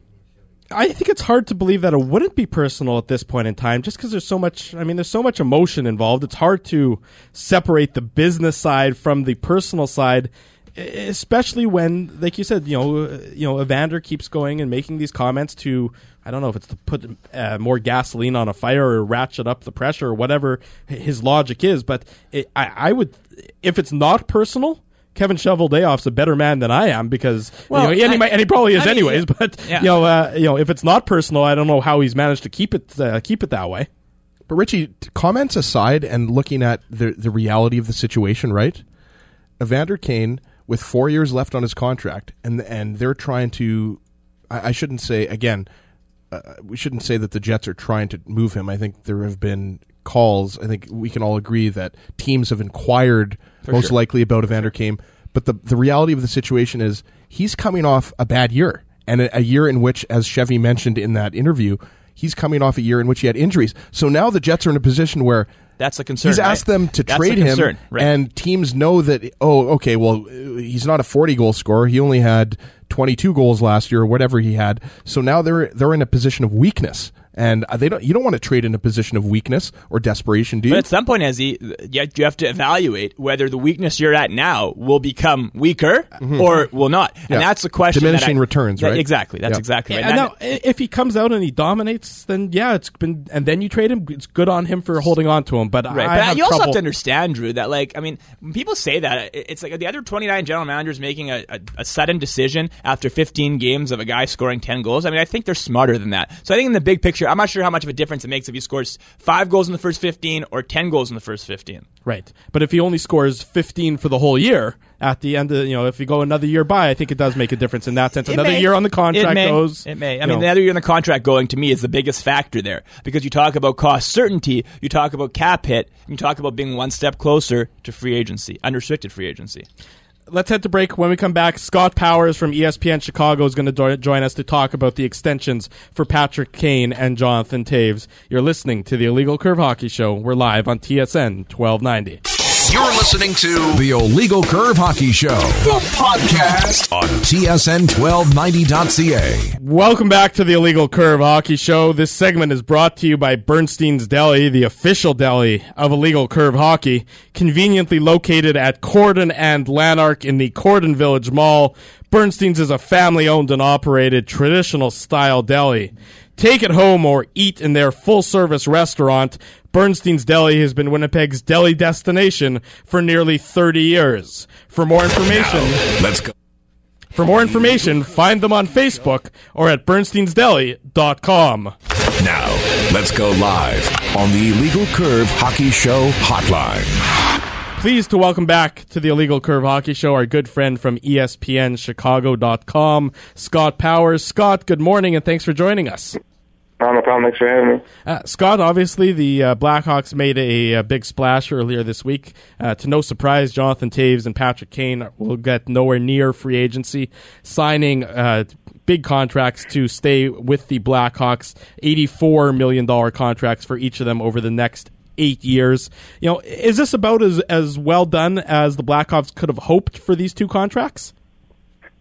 I think it's hard to believe that it wouldn't be personal at this point in time, just because there's so much, I mean, there's so much emotion involved. It's hard to separate the business side from the personal side, especially when, like you said, you know, you know, Evander keeps going and making these comments to, I don't know if it's to put uh, more gasoline on a fire or ratchet up the pressure or whatever his logic is. But it, I, I would, if it's not personal, Kevin Cheveldayoff's a better man than I am, because well, you know, and, he might, and he probably is I mean, anyways. But yeah. you know, uh, you know, if it's not personal, I don't know how he's managed to keep it uh, keep it that way. But Richie, comments aside, and looking at the the reality of the situation, right? Evander Kane with four years left on his contract, and and they're trying to. I, I shouldn't say again. Uh, we shouldn't say that the Jets are trying to move him. I think there have been calls. I think we can all agree that teams have inquired For most sure. likely about Evander Kane. But the the reality of the situation is he's coming off a bad year, and a, a year in which, as Chevy mentioned in that interview, he's coming off a year in which he had injuries. So now the Jets are in a position where that's a concern. He's asked right? them to That's trade him, right. and teams know that, oh, okay, well, he's not a forty-goal scorer. He only had twenty-two goals last year, or whatever he had. So now they're they're in a position of weakness. And they don't. You don't want to trade in a position of weakness or desperation, do you? But at some point, as he, you have to evaluate whether the weakness you're at now will become weaker mm-hmm. or will not. And yeah. that's the question. Diminishing that I, returns, that, right? Exactly. That's yeah. exactly right. And now, if he comes out and he dominates, then yeah, it's been. And then you trade him. It's good on him for holding on to him. But right. I but have you also trouble. have to understand, Drew, that like I mean, when people say that, it's like the other twenty-nine general managers making a, a, a sudden decision after fifteen games of a guy scoring ten goals. I mean, I think they're smarter than that. So I think in the big picture, I'm not sure how much of a difference it makes if he scores five goals in the first fifteen or ten goals in the first fifteen. Right. But if he only scores fifteen for the whole year, at the end of, you know, if you go another year by, I think it does make a difference in that sense. It Another may. year on the contract it may. goes. It may. I mean, know. Another year on the contract going, to me, is the biggest factor there. Because you talk about cost certainty, you talk about cap hit, and you talk about being one step closer to free agency, unrestricted free agency. Let's head to break. When we come back, Scott Powers from E S P N Chicago is going to do- join us to talk about the extensions for Patrick Kane and Jonathan Toews. You're listening to the Illegal Curve Hockey Show. We're live on T S N twelve ninety. You're listening to the Illegal Curve Hockey Show, the podcast on T S N twelve ninety dot C A. Welcome back to the Illegal Curve Hockey Show. This segment is brought to you by Bernstein's Deli, the official deli of Illegal Curve Hockey, conveniently located at Corden and Lanark in the Corden Village Mall. Bernstein's is a family-owned and operated traditional-style deli. Take it home or eat in their full-service restaurant. Bernstein's Deli has been Winnipeg's deli destination for nearly thirty years. For more information, now, let's go. For more information, find them on Facebook or at bernsteins deli dot com. Now, let's go live on the Illegal Curve Hockey Show hotline. Pleased to welcome back to the Illegal Curve Hockey Show our good friend from E S P N Chicago dot com, Scott Powers. Scott, good morning and thanks for joining us. Oh, no problem. Thanks for having me. Uh, Scott, obviously the uh, Blackhawks made a, a big splash earlier this week. Uh, to no surprise, Jonathan Toews and Patrick Kane will get nowhere near free agency, signing uh, big contracts to stay with the Blackhawks, eighty-four million dollars contracts for each of them over the next eight years. You know, is this about as, as well done as the Blackhawks could have hoped for these two contracts?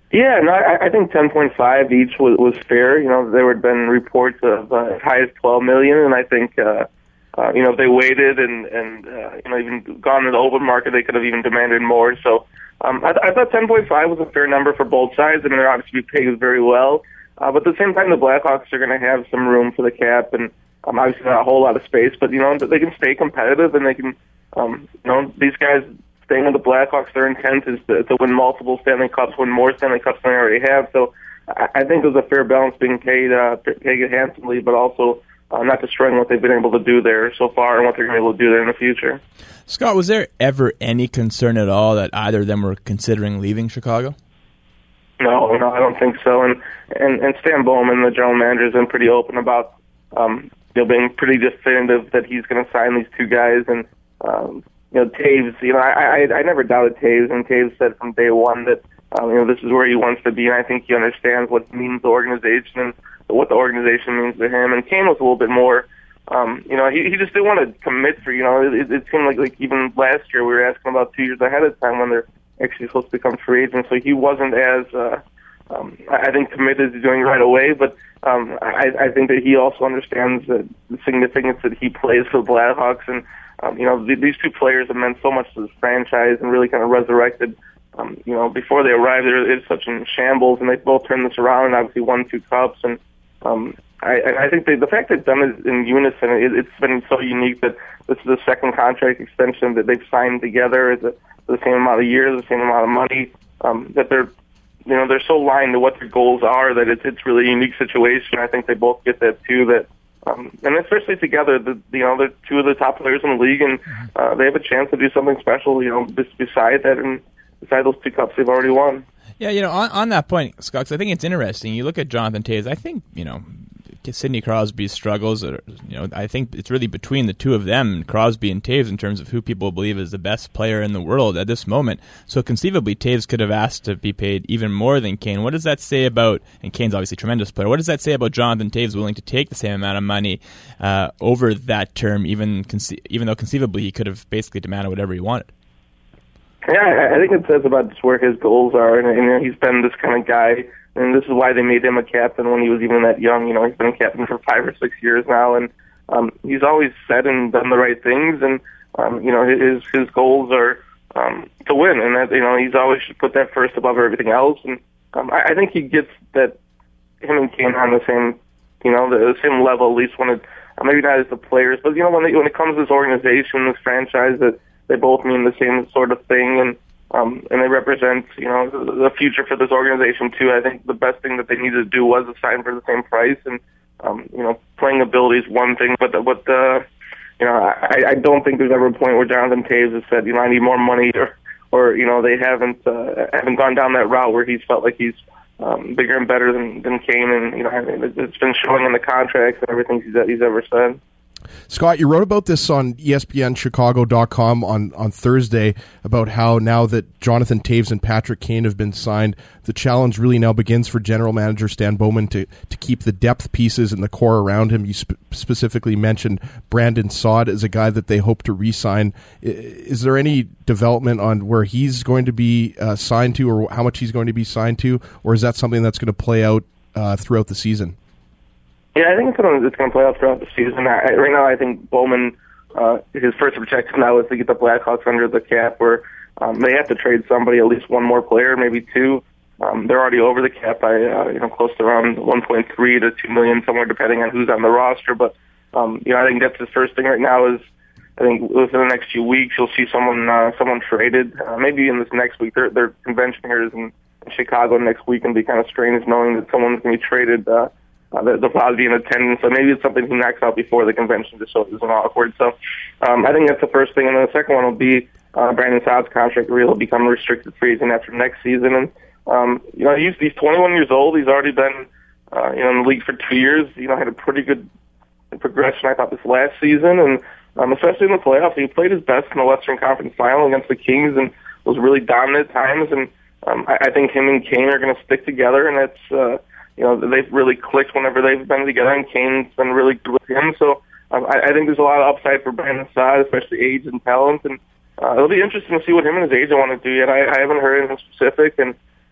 Yeah, no, I, I think ten point five each was, was fair. You know, there had been reports of uh, as high as twelve million, and I think uh, uh, you know if they waited and and uh, you know even gone to the open market, they could have even demanded more. So um, I, I thought ten point five was a fair number for both sides. I mean, they're obviously paid very well, uh, but at the same time, the Blackhawks are going to have some room for the cap, and um, obviously not a whole lot of space. But you know, they can stay competitive, and they can, um, you know, these guys. Staying with the Blackhawks, their intent is to, to win multiple Stanley Cups, win more Stanley Cups than they already have. So I, I think there's a fair balance being paid, uh, paid handsomely, but also uh, not destroying what they've been able to do there so far and what they're going to be able to do there in the future. Scott, was there ever any concern at all that either of them were considering leaving Chicago? No, no, I don't think so. And and, and Stan Bowman, the general manager, has been pretty open about um, you know being pretty definitive that he's going to sign these two guys. And um, You know, Taves, you know, I, I I never doubted Taves, and Taves said from day one that, um, you know, this is where he wants to be, and I think he understands what it means to the organization and what the organization means to him. And Kane was a little bit more, um, you know, he, he just didn't want to commit for, you know, it, it seemed like, like even last year we were asking about two years ahead of time when they're actually supposed to become free agents, so he wasn't as, uh, um, I think, committed to doing it right away, but um, I, I think that he also understands the, the significance that he plays for the Blackhawks, and Um, you know, th- these two players have meant so much to this franchise and really kind of resurrected, um, you know, before they arrived, they were such in shambles, and they both turned this around and obviously won two cups. And um, I, I think they, the fact they've done it in unison, it, it's been so unique that this is the second contract extension that they've signed together at the, the same amount of years, the same amount of money, um, that they're, you know, they're so aligned to what their goals are that it's, it's really a unique situation. I think they both get that too, that Um, and especially together, the, you know, they're two of the top players in the league, and uh, they have a chance to do something special, you know, beside that and beside those two cups they've already won. Yeah, you know, on, on that point, Scott, 'cause I think it's interesting. You look at Jonathan Toews, I think, you know, Sidney Crosby's struggles, are, you know, I think it's really between the two of them, Crosby and Toews, in terms of who people believe is the best player in the world at this moment. So conceivably, Toews could have asked to be paid even more than Kane. What does that say about, and Kane's obviously a tremendous player, what does that say about Jonathan Toews willing to take the same amount of money uh, over that term, even conce- even though conceivably he could have basically demanded whatever he wanted? Yeah, I think it says about just where his goals are, and, and you know, he's been this kind of guy, and this is why they made him a captain when he was even that young. You know, he's been a captain for five or six years now, and um, he's always said and done the right things, and um, you know, his his goals are um, to win, and that, you know, he's always should put that first above everything else. And um, I, I think he gets that him and Kane are on the same, you know, the, the same level, at least when it, maybe not as the players, but you know, when they, when it comes to this organization, this franchise, that they both mean the same sort of thing, and um, and they represent, you know, the, the future for this organization too. I think the best thing that they needed to do was to sign for the same price, and um, you know, playing ability is one thing, but the, but the, you know, I, I don't think there's ever a point where Jonathan Toews has said, you know, I need more money, or or you know, they haven't uh, haven't gone down that route where he's felt like he's um, bigger and better than than Kane, and you know, I mean, it's been showing in the contracts and everything he's he's ever said. Scott, you wrote about this on E S P N Chicago dot com on, on Thursday about how now that Jonathan Toews and Patrick Kane have been signed, the challenge really now begins for general manager Stan Bowman to, to keep the depth pieces and the core around him. You sp- specifically mentioned Brandon Saad as a guy that they hope to re-sign. Is there any development on where he's going to be uh, signed to, or how much he's going to be signed to, or is that something that's going to play out uh, throughout the season? Yeah, I think it's going to, it's going to play out throughout the season. I, right now, I think Bowman, uh, his first objective now is to get the Blackhawks under the cap, where um, they have to trade somebody, at least one more player, maybe two. Um, they're already over the cap by uh, you know, close to around one point three to two million, somewhere depending on who's on the roster. But um, you know, I think that's his first thing right now. Is I think within the next few weeks you'll see someone uh, someone traded. Uh, maybe in this next week, their their convention here is in, in Chicago next week, and be kind of strange knowing that someone's going to be traded. Uh, Uh, they'll probably be in attendance, so maybe it's something he knocks out before the convention just so it isn't awkward. So um, I think that's the first thing. And then the second one will be uh, Brandon Saad's contract where he'll become a restricted free agent after next season. And, um, you know, he's, he's twenty-one years old. He's already been, uh, you know, in the league for two years. You know, had a pretty good progression, I thought, this last season. And um, especially in the playoffs, he played his best in the Western Conference Final against the Kings and was really dominant at times. And um, I, I think him and Kane are going to stick together, and that's, uh, you know, they've really clicked whenever they've been together, and Kane's been really good with him. So um, I, I think there's a lot of upside for Brandon Saad, especially age and talent. And uh, it'll be interesting to see what him and his agent want to do yet. I, I haven't heard anything specific, and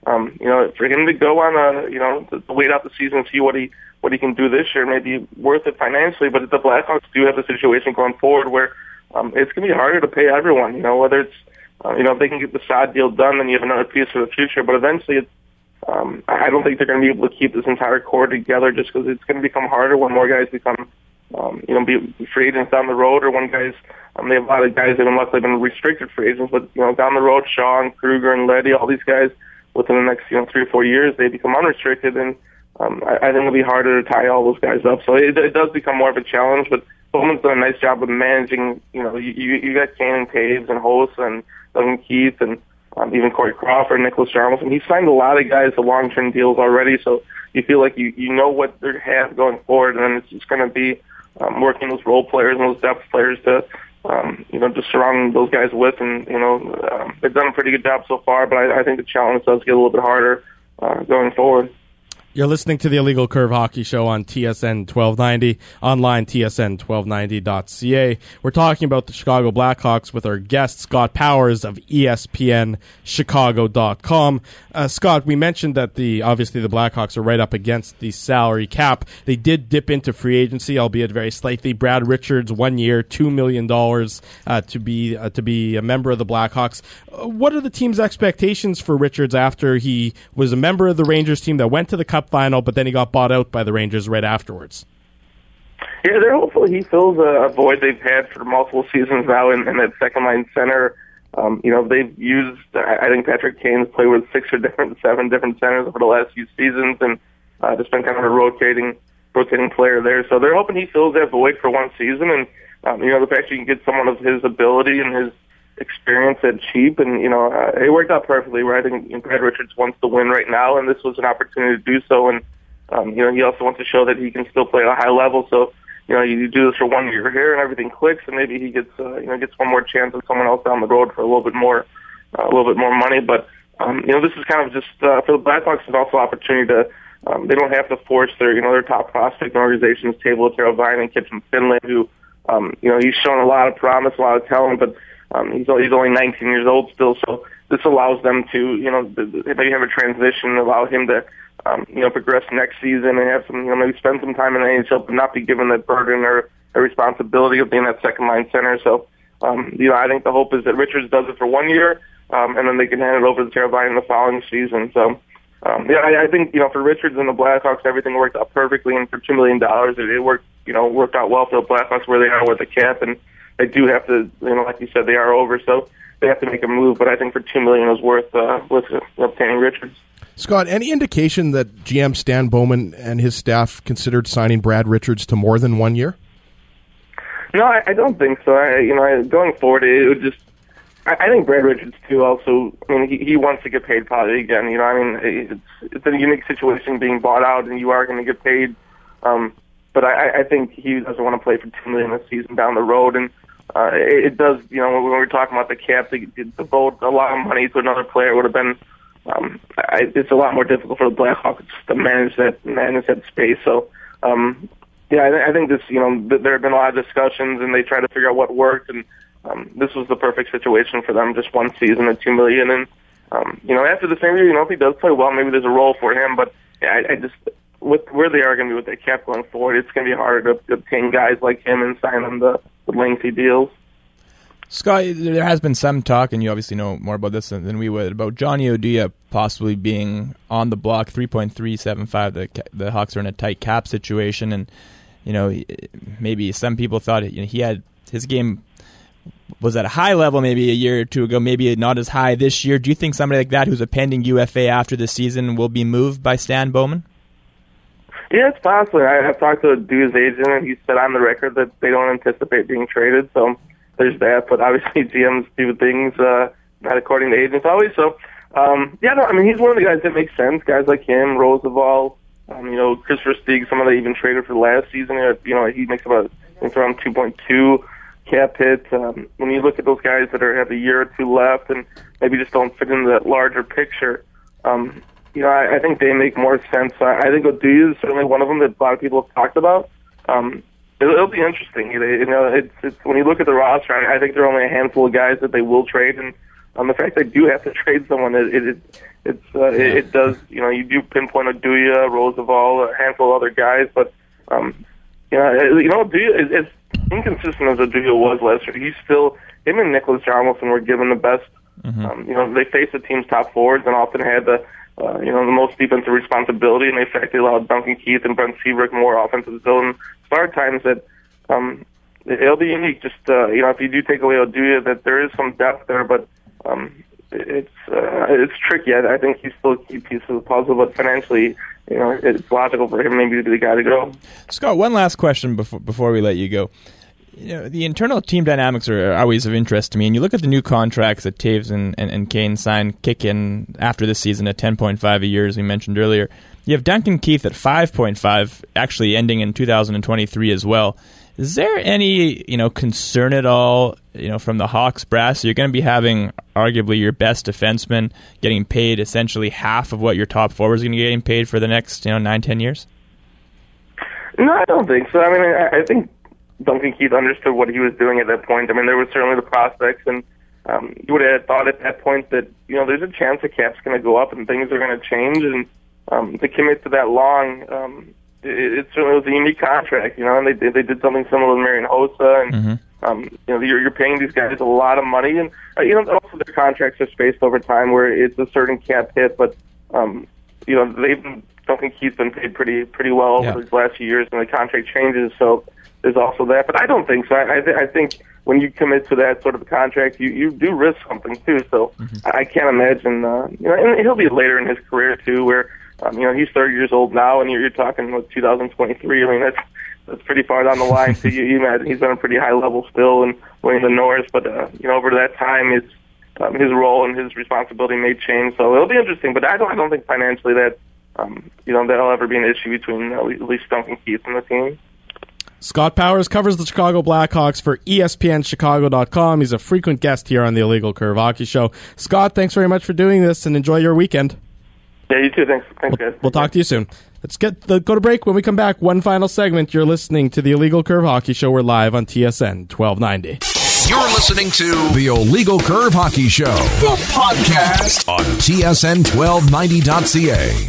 um, you know, for him to go on a, you know, to, to wait out the season and see what he what he can do this year may be worth it financially. But the Blackhawks do have a situation going forward where um, it's going to be harder to pay everyone. You know, whether it's uh, you know if they can get the Saad deal done, then you have another piece for the future. But eventually, it's, um, I don't think they're going to be able to keep this entire core together just because it's going to become harder when more guys become. Um, you know, be free agents down the road, or when guys, um, they have a lot of guys that unless they've been restricted free agents, but, you know, down the road, Shaw and Kruger and Leddy, all these guys, within the next, you know, three or four years, they become unrestricted, and um, I, I think it'll be harder to tie all those guys up. So it, it does become more of a challenge, but Bowman's done a nice job of managing, you know, you, you, you got Kane and Taves and Host and Doug Keith and um, even Corey Crawford, Nicholas Jarmelson. He's signed a lot of guys to long-term deals already, so you feel like you, you know what they have going forward, and then it's just going to be Um, working those role players and those depth players to, um, you know, just surround those guys with. And, you know, um, they've done a pretty good job so far, but I, I think the challenge does get a little bit harder uh, going forward. You're listening to the Illegal Curve Hockey Show on T S N twelve ninety, online T S N twelve ninety dot C A. We're talking about the Chicago Blackhawks with our guest, Scott Powers of E S P N Chicago dot com. Uh, Scott, we mentioned that the obviously the Blackhawks are right up against the salary cap. They did dip into free agency, albeit very slightly. Brad Richards, one year, two million dollars uh, to be uh, to be a member of the Blackhawks. Uh, what are the team's expectations for Richards after he was a member of the Rangers team that went to the Cup final, but then he got bought out by the Rangers right afterwards? Yeah, they're hopeful he fills a, a void they've had for multiple seasons now in, in that second line center. Um, you know, they've used, I think Patrick Kane's played with six or different, seven different centers over the last few seasons, and uh, just been kind of a rotating, rotating player there. So they're hoping he fills that void for one season, and um, you know, the fact you can get someone of his ability and his experience at cheap, and you know, uh, it worked out perfectly. Where I think you know, Brad Richards wants to win right now, and this was an opportunity to do so. And um, you know, he also wants to show that he can still play at a high level. So you know, you do this for one year here, and everything clicks, and maybe he gets uh, you know gets one more chance with someone else down the road for a little bit more, uh, a little bit more money. But um, you know, this is kind of just uh, for the Blackhawks. It's also an opportunity to. Um, they don't have to force their you know their top prospect organizations, Teuvo Teravainen and Kip from Finland, who um, you know he's shown a lot of promise, a lot of talent, but Um, he's, he's only nineteen years old still, so this allows them to, you know, maybe have a transition, allow him to, um, you know, progress next season and have some, you know, maybe spend some time in the N H L, but not be given that burden or the responsibility of being that second line center. So, um, you know, I think the hope is that Richards does it for one year, um, and then they can hand it over to Teravainen the following season. So, um, yeah, I, I think, you know, for Richards and the Blackhawks, everything worked out perfectly, and for two million dollars, it, it worked, you know, worked out well for the Blackhawks where they are with the cap, and they do have to, you know, like you said, they are over, so they have to make a move. But I think for two million dollars was worth uh, with obtaining Richards. Scott, any indication that G M Stan Bowman and his staff considered signing Brad Richards to more than one year? No, I, I don't think so. I, you know, going forward, it would just. I, I think Brad Richards too. Also, I mean, he, he wants to get paid probably again. You know, I mean, it's it's a unique situation being bought out, and you are going to get paid. Um, but I, I think he doesn't want to play for two million dollars a season down the road, and. Uh, it, it does, you know, when we were talking about the cap, to, to vote a lot of money to another player would have been, um, I, it's a lot more difficult for the Blackhawks to manage that, manage that space. So, um, yeah, I, I think this, you know, th- there have been a lot of discussions, and they try to figure out what worked, and um, this was the perfect situation for them, just one season at two million dollars. And, um, you know, after the same year, you know, if he does play well, maybe there's a role for him, but yeah, I, I just, with where they are going to be with their cap going forward, it's going to be harder to obtain guys like him and sign them the with lengthy deals. Scott, there has been some talk, and you obviously know more about this than we would, about Johnny Oduya possibly being on the block, three point three seven five. The the Hawks are in a tight cap situation, and you know maybe some people thought you know, he had his game was at a high level maybe a year or two ago, maybe not as high this year. Do you think somebody like that who's a pending U F A after the season will be moved by Stan Bowman? Yeah, it's possible. I, I've talked to Dude's agent, and he said on the record that they don't anticipate being traded. So there's that. But obviously, G Ms do things uh, not according to agents always. So um, yeah, no, I mean he's one of the guys that makes sense. Guys like him, Roosevelt, um, you know, Chris Versteeg, some of them even traded for last season. You know, he makes about it's around two point two cap hit. Um, when you look at those guys that are have a year or two left, and maybe just don't fit into that larger picture. Um, You know, I, I think they make more sense. I, I think Oduya is certainly one of them that a lot of people have talked about. Um, it'll, it'll be interesting. You know, it's, it's when you look at the roster, I, I think there are only a handful of guys that they will trade, and um, the fact they do have to trade someone, it, it, it it's uh, it, it does, you know, you do pinpoint Oduya, Roosevelt, a handful of other guys, but um, you know, you know, Oduya, as inconsistent as Oduya was last year, he's still, him and Nicholas Jonathan were given the best. Mm-hmm. Um, you know, they faced the team's top forwards and often had the, uh, you know, the most defensive responsibility, and in fact they allowed Duncan Keith and Brent Seabrook more offensive zone start times. That um, it'll be unique. Just uh, you know, if you do take away Oduya, that there is some depth there, but um, it's uh, it's tricky. I, I think he's still a key piece of the puzzle, but financially, you know, it's logical for him maybe to be the guy to go. Scott, one last question before before we let you go. You know, the internal team dynamics are always of interest to me, and you look at the new contracts that Taves and, and, and Kane signed, kick in after this season at ten point five a year, as we mentioned earlier. You have Duncan Keith at five point five, actually ending in two thousand twenty-three as well. Is there any, you know, concern at all, you know, from the Hawks brass? You're going to be having arguably your best defenseman getting paid essentially half of what your top forward is going to be getting paid for the next, you know, nine, ten years? No, I don't think so. I mean, I, I think Duncan Keith understood what he was doing at that point. I mean, there was certainly the prospects, and um, you would have thought at that point that, you know, there's a chance the cap's going to go up and things are going to change, and um, to commit to that long, um, it, it certainly was a unique contract, you know, and they did, they did something similar to Marian Hossa, and, mm-hmm. um, you know, you're, you're paying these guys a lot of money, and, uh, you know, also their contracts are spaced over time where it's a certain cap hit, but, um, you know, they've been, Duncan Keith's been paid pretty, pretty well over yeah. these last few years, and the contract changes, so there's also that, but I don't think so. I, I, th- I think when you commit to that sort of contract, you, you do risk something too. So mm-hmm. I can't imagine, uh, you know, and he'll be later in his career too, where um, you know he's thirty years old now, and you're, you're talking about two thousand twenty-three. I mean, that's that's pretty far down the line. So you, you imagine he's on a pretty high level still and winning the Norris, but uh, you know, over that time, his um, his role and his responsibility may change. So it'll be interesting. But I don't I don't think financially that um, you know that'll ever be an issue between uh, at least Duncan Keith and the team. Scott Powers covers the Chicago Blackhawks for E S P N Chicago dot com. He's a frequent guest here on the Illegal Curve Hockey Show. Scott, thanks very much for doing this, and enjoy your weekend. Yeah, you too. Thanks, thanks guys. We'll, we'll talk to you soon. Let's get the, go to break. When we come back, one final segment. You're listening to the Illegal Curve Hockey Show. We're live on T S N twelve ninety. You're listening to the Illegal Curve Hockey Show, the podcast on T S N twelve ninety dot C A.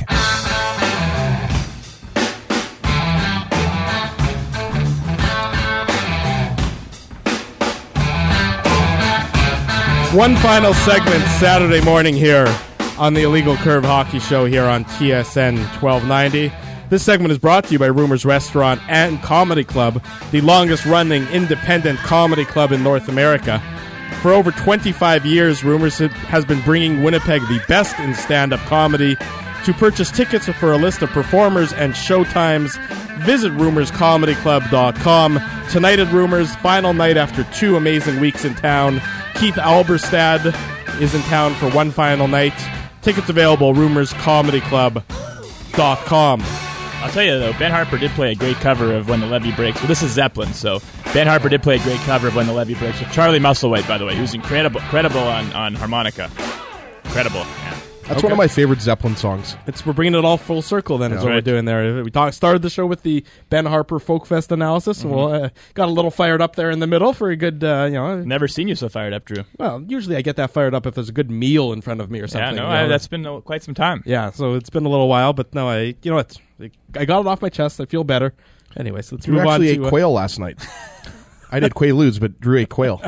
One final segment Saturday morning here on the Illegal Curve Hockey Show here on T S N twelve ninety. This segment is brought to you by Rumors Restaurant and Comedy Club, the longest-running independent comedy club in North America. For over twenty-five years, Rumors has been bringing Winnipeg the best in stand-up comedy. To purchase tickets for a list of performers and showtimes, visit rumors comedy club dot com. Tonight at Rumors, final night after two amazing weeks in town. Keith Alberstad is in town for one final night. Tickets available, rumors comedy club dot com. I'll tell you, though, Ben Harper did play a great cover of When the Levee Breaks. Well, this is Zeppelin, so Ben Harper did play a great cover of When the Levee Breaks with Charlie Musselwhite, by the way, who's incredible credible on, on harmonica. Incredible, yeah. That's Okay. one of my favorite Zeppelin songs. It's we're bringing it all full circle. Then Yeah. is what Right. we're doing there. We talk, started the show with the Ben Harper Folk Fest analysis. Mhm. Well, uh, got a little fired up there in the middle for a good, uh, you know. Never seen you so fired up, Drew. Well, usually I get that fired up if there's a good meal in front of me or something. Yeah, no, you know. I, that's been uh, quite some time. Yeah, so it's been a little while, but no, I, you know what? I got it off my chest. I feel better. Anyways, let's Drew move on actually to ate uh, quail last night. I did Quaaludes, but Drew ate quail.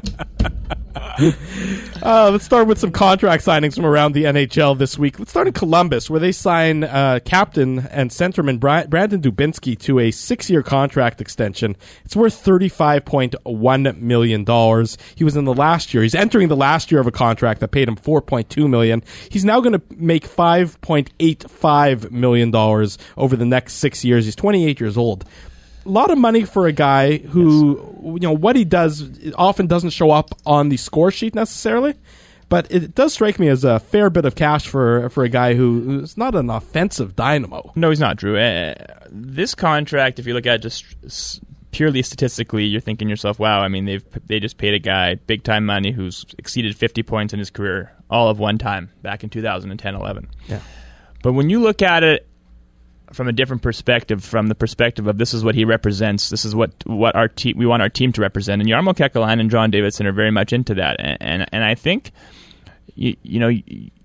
Uh, let's start with some contract signings from around the N H L this week. Let's start in Columbus, where they sign uh, captain and centerman Bri- Brandon Dubinsky to a six-year contract extension. It's worth thirty-five point one million dollars. He was in the last year. He's entering the last year of a contract that paid him four point two million dollars. He's now going to make five point eight five million dollars over the next six years. He's twenty-eight years old. A lot of money for a guy who, yes. you know, what he does often doesn't show up on the score sheet necessarily, but it does strike me as a fair bit of cash for for a guy who, who's not an offensive dynamo. No, he's not, Drew. Uh, this contract, if you look at it just s- purely statistically, you're thinking to yourself, wow, I mean, they've they just paid a guy big time money who's exceeded fifty points in his career all of one time back in two thousand ten eleven. Yeah. But when you look at it from a different perspective, from the perspective of this is what he represents, this is what what our team we want our team to represent, and Jarmo Kekalainen and John Davidson are very much into that, and and, and I think you, you know, you,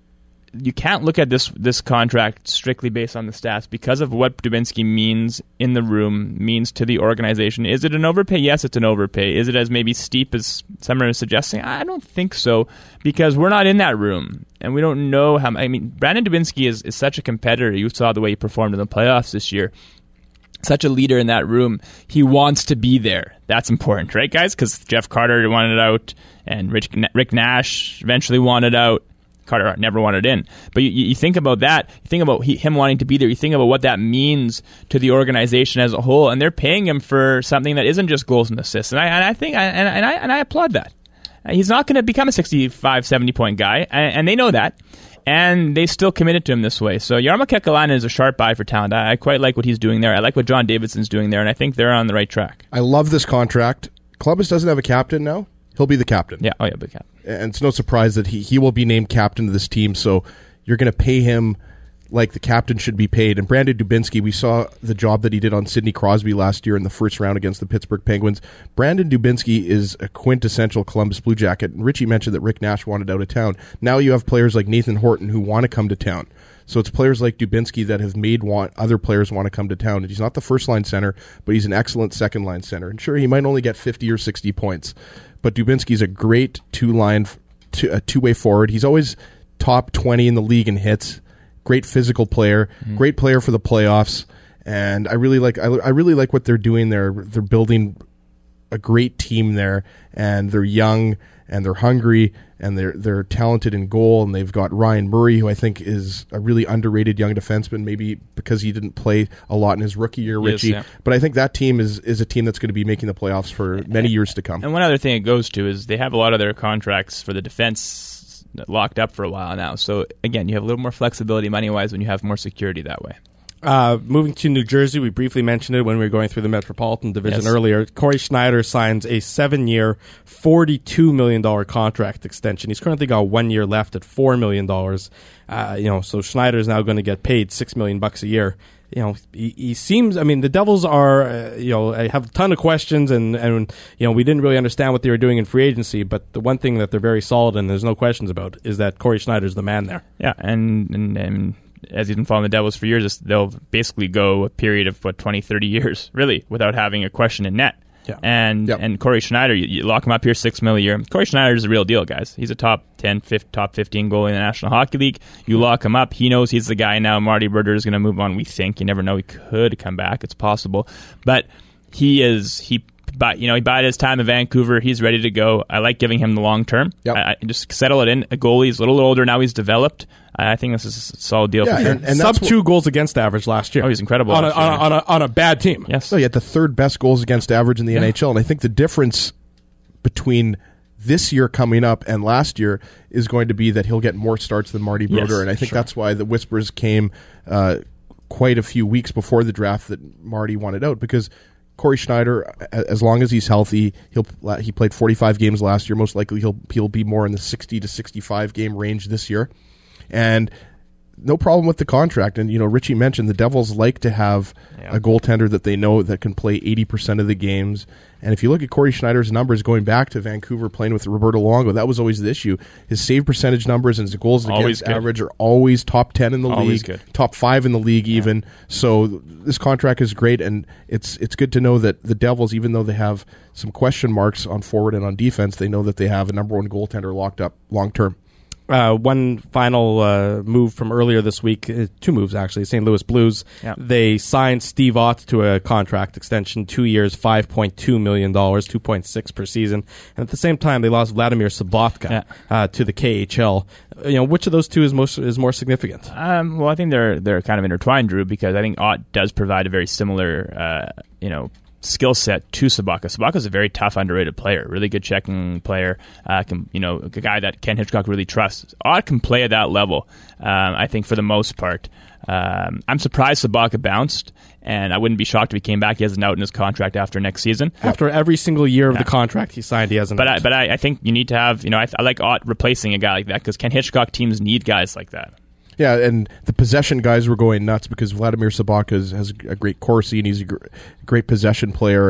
you can't look at this this contract strictly based on the stats because of what Dubinsky means in the room, means to the organization. Is it an overpay? Yes, it's an overpay. Is it as maybe steep as some are suggesting? I don't think so, because we're not in that room, and we don't know how. I mean, Brandon Dubinsky is, is such a competitor. You saw the way he performed in the playoffs this year. Such a leader in that room. He wants to be there. That's important, right, guys? Because Jeff Carter wanted out, and Rich, Rick Nash eventually wanted out. Carter never wanted in. But you, you think about that. You think about he, him wanting to be there. You think about what that means to the organization as a whole. And they're paying him for something that isn't just goals and assists. And I, and I think, and, and I and I applaud that. He's not going to become a sixty-five, seventy point guy, and, and they know that. And they still committed to him this way. So Jarmo Kekalainen is a sharp buy for talent. I, I quite like what he's doing there. I like what John Davidson's doing there, and I think they're on the right track. I love this contract. Columbus doesn't have a captain now. He'll be the captain. Yeah, oh yeah, big captain. And it's no surprise that he, he will be named captain of this team, so you're going to pay him like the captain should be paid. And Brandon Dubinsky, we saw the job that he did on Sidney Crosby last year in the first round against the Pittsburgh Penguins. Brandon Dubinsky is a quintessential Columbus Blue Jacket. And Richie mentioned that Rick Nash wanted out of town. Now you have players like Nathan Horton who want to come to town. So it's players like Dubinsky that have made want other players want to come to town. And he's not the first-line center, but he's an excellent second-line center. And sure, he might only get fifty or sixty points, but Dubinsky's a great two-line, two, a two-way forward. He's always top twenty in the league in hits. Great physical player, mm-hmm. great player for the playoffs, and I really like I, I really like what they're doing there. They're building a great team there, and they're young and they're hungry and they're they're talented in goal. And they've got Ryan Murray, who I think is a really underrated young defenseman, maybe because he didn't play a lot in his rookie year, Richie. Yes, yeah. But I think that team is is a team that's going to be making the playoffs for many years to come. And one other thing it goes to is they have a lot of their contracts for the defense locked up for a while now. So, again, you have a little more flexibility money-wise when you have more security that way. Uh, moving to New Jersey, we briefly mentioned it when we were going through the Metropolitan Division yes. earlier. Corey Schneider signs a seven-year, forty-two million dollars contract extension. He's currently got one year left at four million dollars. Uh, you know, so Schneider is now going to get paid six million dollars bucks a year. You know, he, he seems, I mean, the Devils are, uh, you know, I have a ton of questions, and, and, you know, we didn't really understand what they were doing in free agency, but the one thing that they're very solid in, there's no questions about, is that Corey Schneider's the man there. Yeah, and, and, and as he's been following the Devils for years, they'll basically go a period of, what, twenty, thirty years, really, without having a question in net. Yeah. And yep. and Corey Schneider, you, you lock him up here, six mil a year. Corey Schneider is a real deal, guys. He's a top ten, fifteen, top fifteen goalie in the National Hockey League. You lock him up, he knows he's the guy now. Marty Brodeur is going to move on. We think, you never know, he could come back. It's possible, but he is he. But you know, he bided his time in Vancouver. He's ready to go. I like giving him the long term. Yep. I, I just settle it in. A goalie, he's a little older now. He's developed. I think this is a solid deal yeah, for him. And, and sub two goals against average last year. Oh, he's incredible on a, on a, on, a, on a bad team. Yes, so he had the third best goals against average in the yeah. N H L, and I think the difference between this year coming up and last year is going to be that he'll get more starts than Marty Brodeur, yes, and I think sure. that's why the whispers came uh, quite a few weeks before the draft that Marty wanted out, because Corey Schneider, as long as he's healthy, he'll he played forty-five games last year. Most likely he'll he'll be more in the sixty to sixty-five game range this year, and no problem with the contract. And you know, Richie mentioned the Devils like to have yeah. a goaltender that they know that can play eighty percent of the games. And if you look at Corey Schneider's numbers going back to Vancouver playing with Roberto Luongo, that was always the issue. His save percentage numbers and his goals always against good. average are always top ten in the always league, good. top five in the league yeah. even. So this contract is great, and it's it's good to know that the Devils, even though they have some question marks on forward and on defense, they know that they have a number one goaltender locked up long term. Uh, one final uh, move from earlier this week, uh, two moves actually, Saint Louis Blues. Yep. They signed Steve Ott to a contract extension, two years, five point two million dollars, two point six per season. And at the same time, they lost Vladimir Sobotka yeah. uh, to the K H L. You know, which of those two is most is more significant? Um, well, I think they're they're kind of intertwined, Drew, because I think Ott does provide a very similar, uh, you know, skill set to Sobotka. Sobotka's a very tough, underrated player, really good checking player. Uh, can, you know, a guy that Ken Hitchcock really trusts. Ott can play at that level, um, I think, for the most part. Um, I'm surprised Sobotka bounced, and I wouldn't be shocked if he came back. He has an out in his contract after next season. After every single year of yeah. the contract he signed, he has an but out. I, but I, I think you need to have, you know, I, I like Ott replacing a guy like that, because Ken Hitchcock teams need guys like that. Yeah, and the possession guys were going nuts because Vladimir Sobotka has a great Corsi, and he's a gr- great possession player. And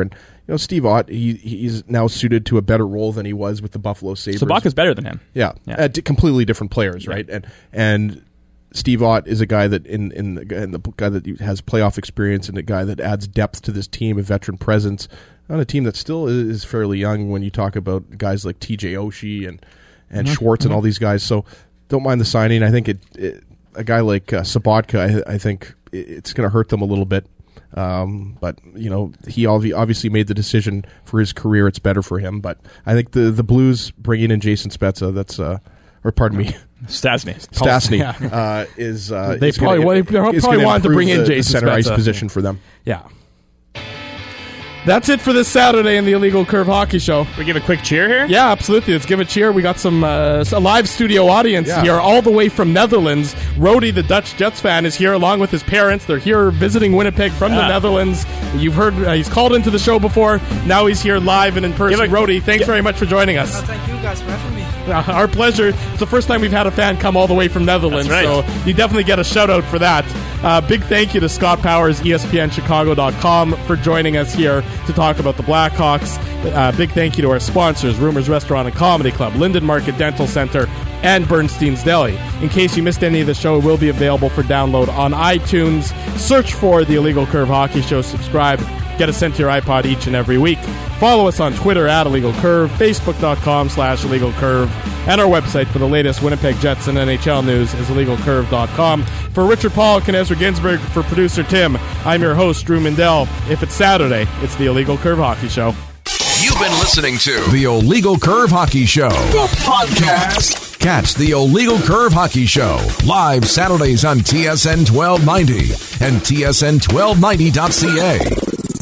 you know, Steve Ott, he, he's now suited to a better role than he was with the Buffalo Sabres. Sabaka's better than him. Yeah, yeah. Uh, completely different players, right? And and Steve Ott is a guy that in in the, in the guy that has playoff experience and a guy that adds depth to this team, a veteran presence on a team that still is fairly young. When you talk about guys like T J Oshie and and Mm-hmm. Schwartz and all these guys, so don't mind the signing. I think it, it a guy like uh, Sabatka, I, I think it, it's going to hurt them a little bit. Um, but you know, he obvi- obviously made the decision for his career. It's better for him. But I think the the Blues bringing in Jason Spezza, that's uh, or pardon me, Stastny, Stastny Yeah. uh, is uh, They is probably- gonna, well, they is probably gonna wanted to improve bring in the, Jason the center ice Spezza. position for them. Yeah. That's it for this Saturday in the Illegal Curve Hockey Show. We give a quick cheer here? Yeah, absolutely. Let's give a cheer. We got some uh, a live studio audience Yeah. here all the way from Netherlands. Rody, the Dutch Jets fan, is here along with his parents. They're here visiting Winnipeg from the Yeah. Netherlands. You've heard uh, he's called into the show before. Now he's here live and in person. Give a- Rody, thanks very much for joining us. Thank you guys for having me. Uh, our pleasure. It's the first time we've had a fan come all the way from Netherlands, That's right. so you definitely get a shout out for that. Uh, big thank you to Scott Powers, E S P N Chicago dot com, for joining us here to talk about the Blackhawks. Uh, big thank you to our sponsors, Rumors Restaurant and Comedy Club, Linden Market Dental Center, and Bernstein's Deli. In case you missed any of the show, it will be available for download on iTunes. Search for the Illegal Curve Hockey Show, subscribe, get us sent to your iPod each and every week. Follow us on Twitter at Illegal Curve, Facebook dot com slash Illegal Curve, and our website for the latest Winnipeg Jets and N H L news is illegal curve dot com. For Richard Pollock and Ezra Ginsburg, for producer Tim, I'm your host, Drew Mindell. If it's Saturday, it's the Illegal Curve Hockey Show. You've been listening to the Illegal Curve Hockey Show, the podcast. Catch the Illegal Curve Hockey Show live Saturdays on T S N twelve ninety and T S N twelve ninety dot C A.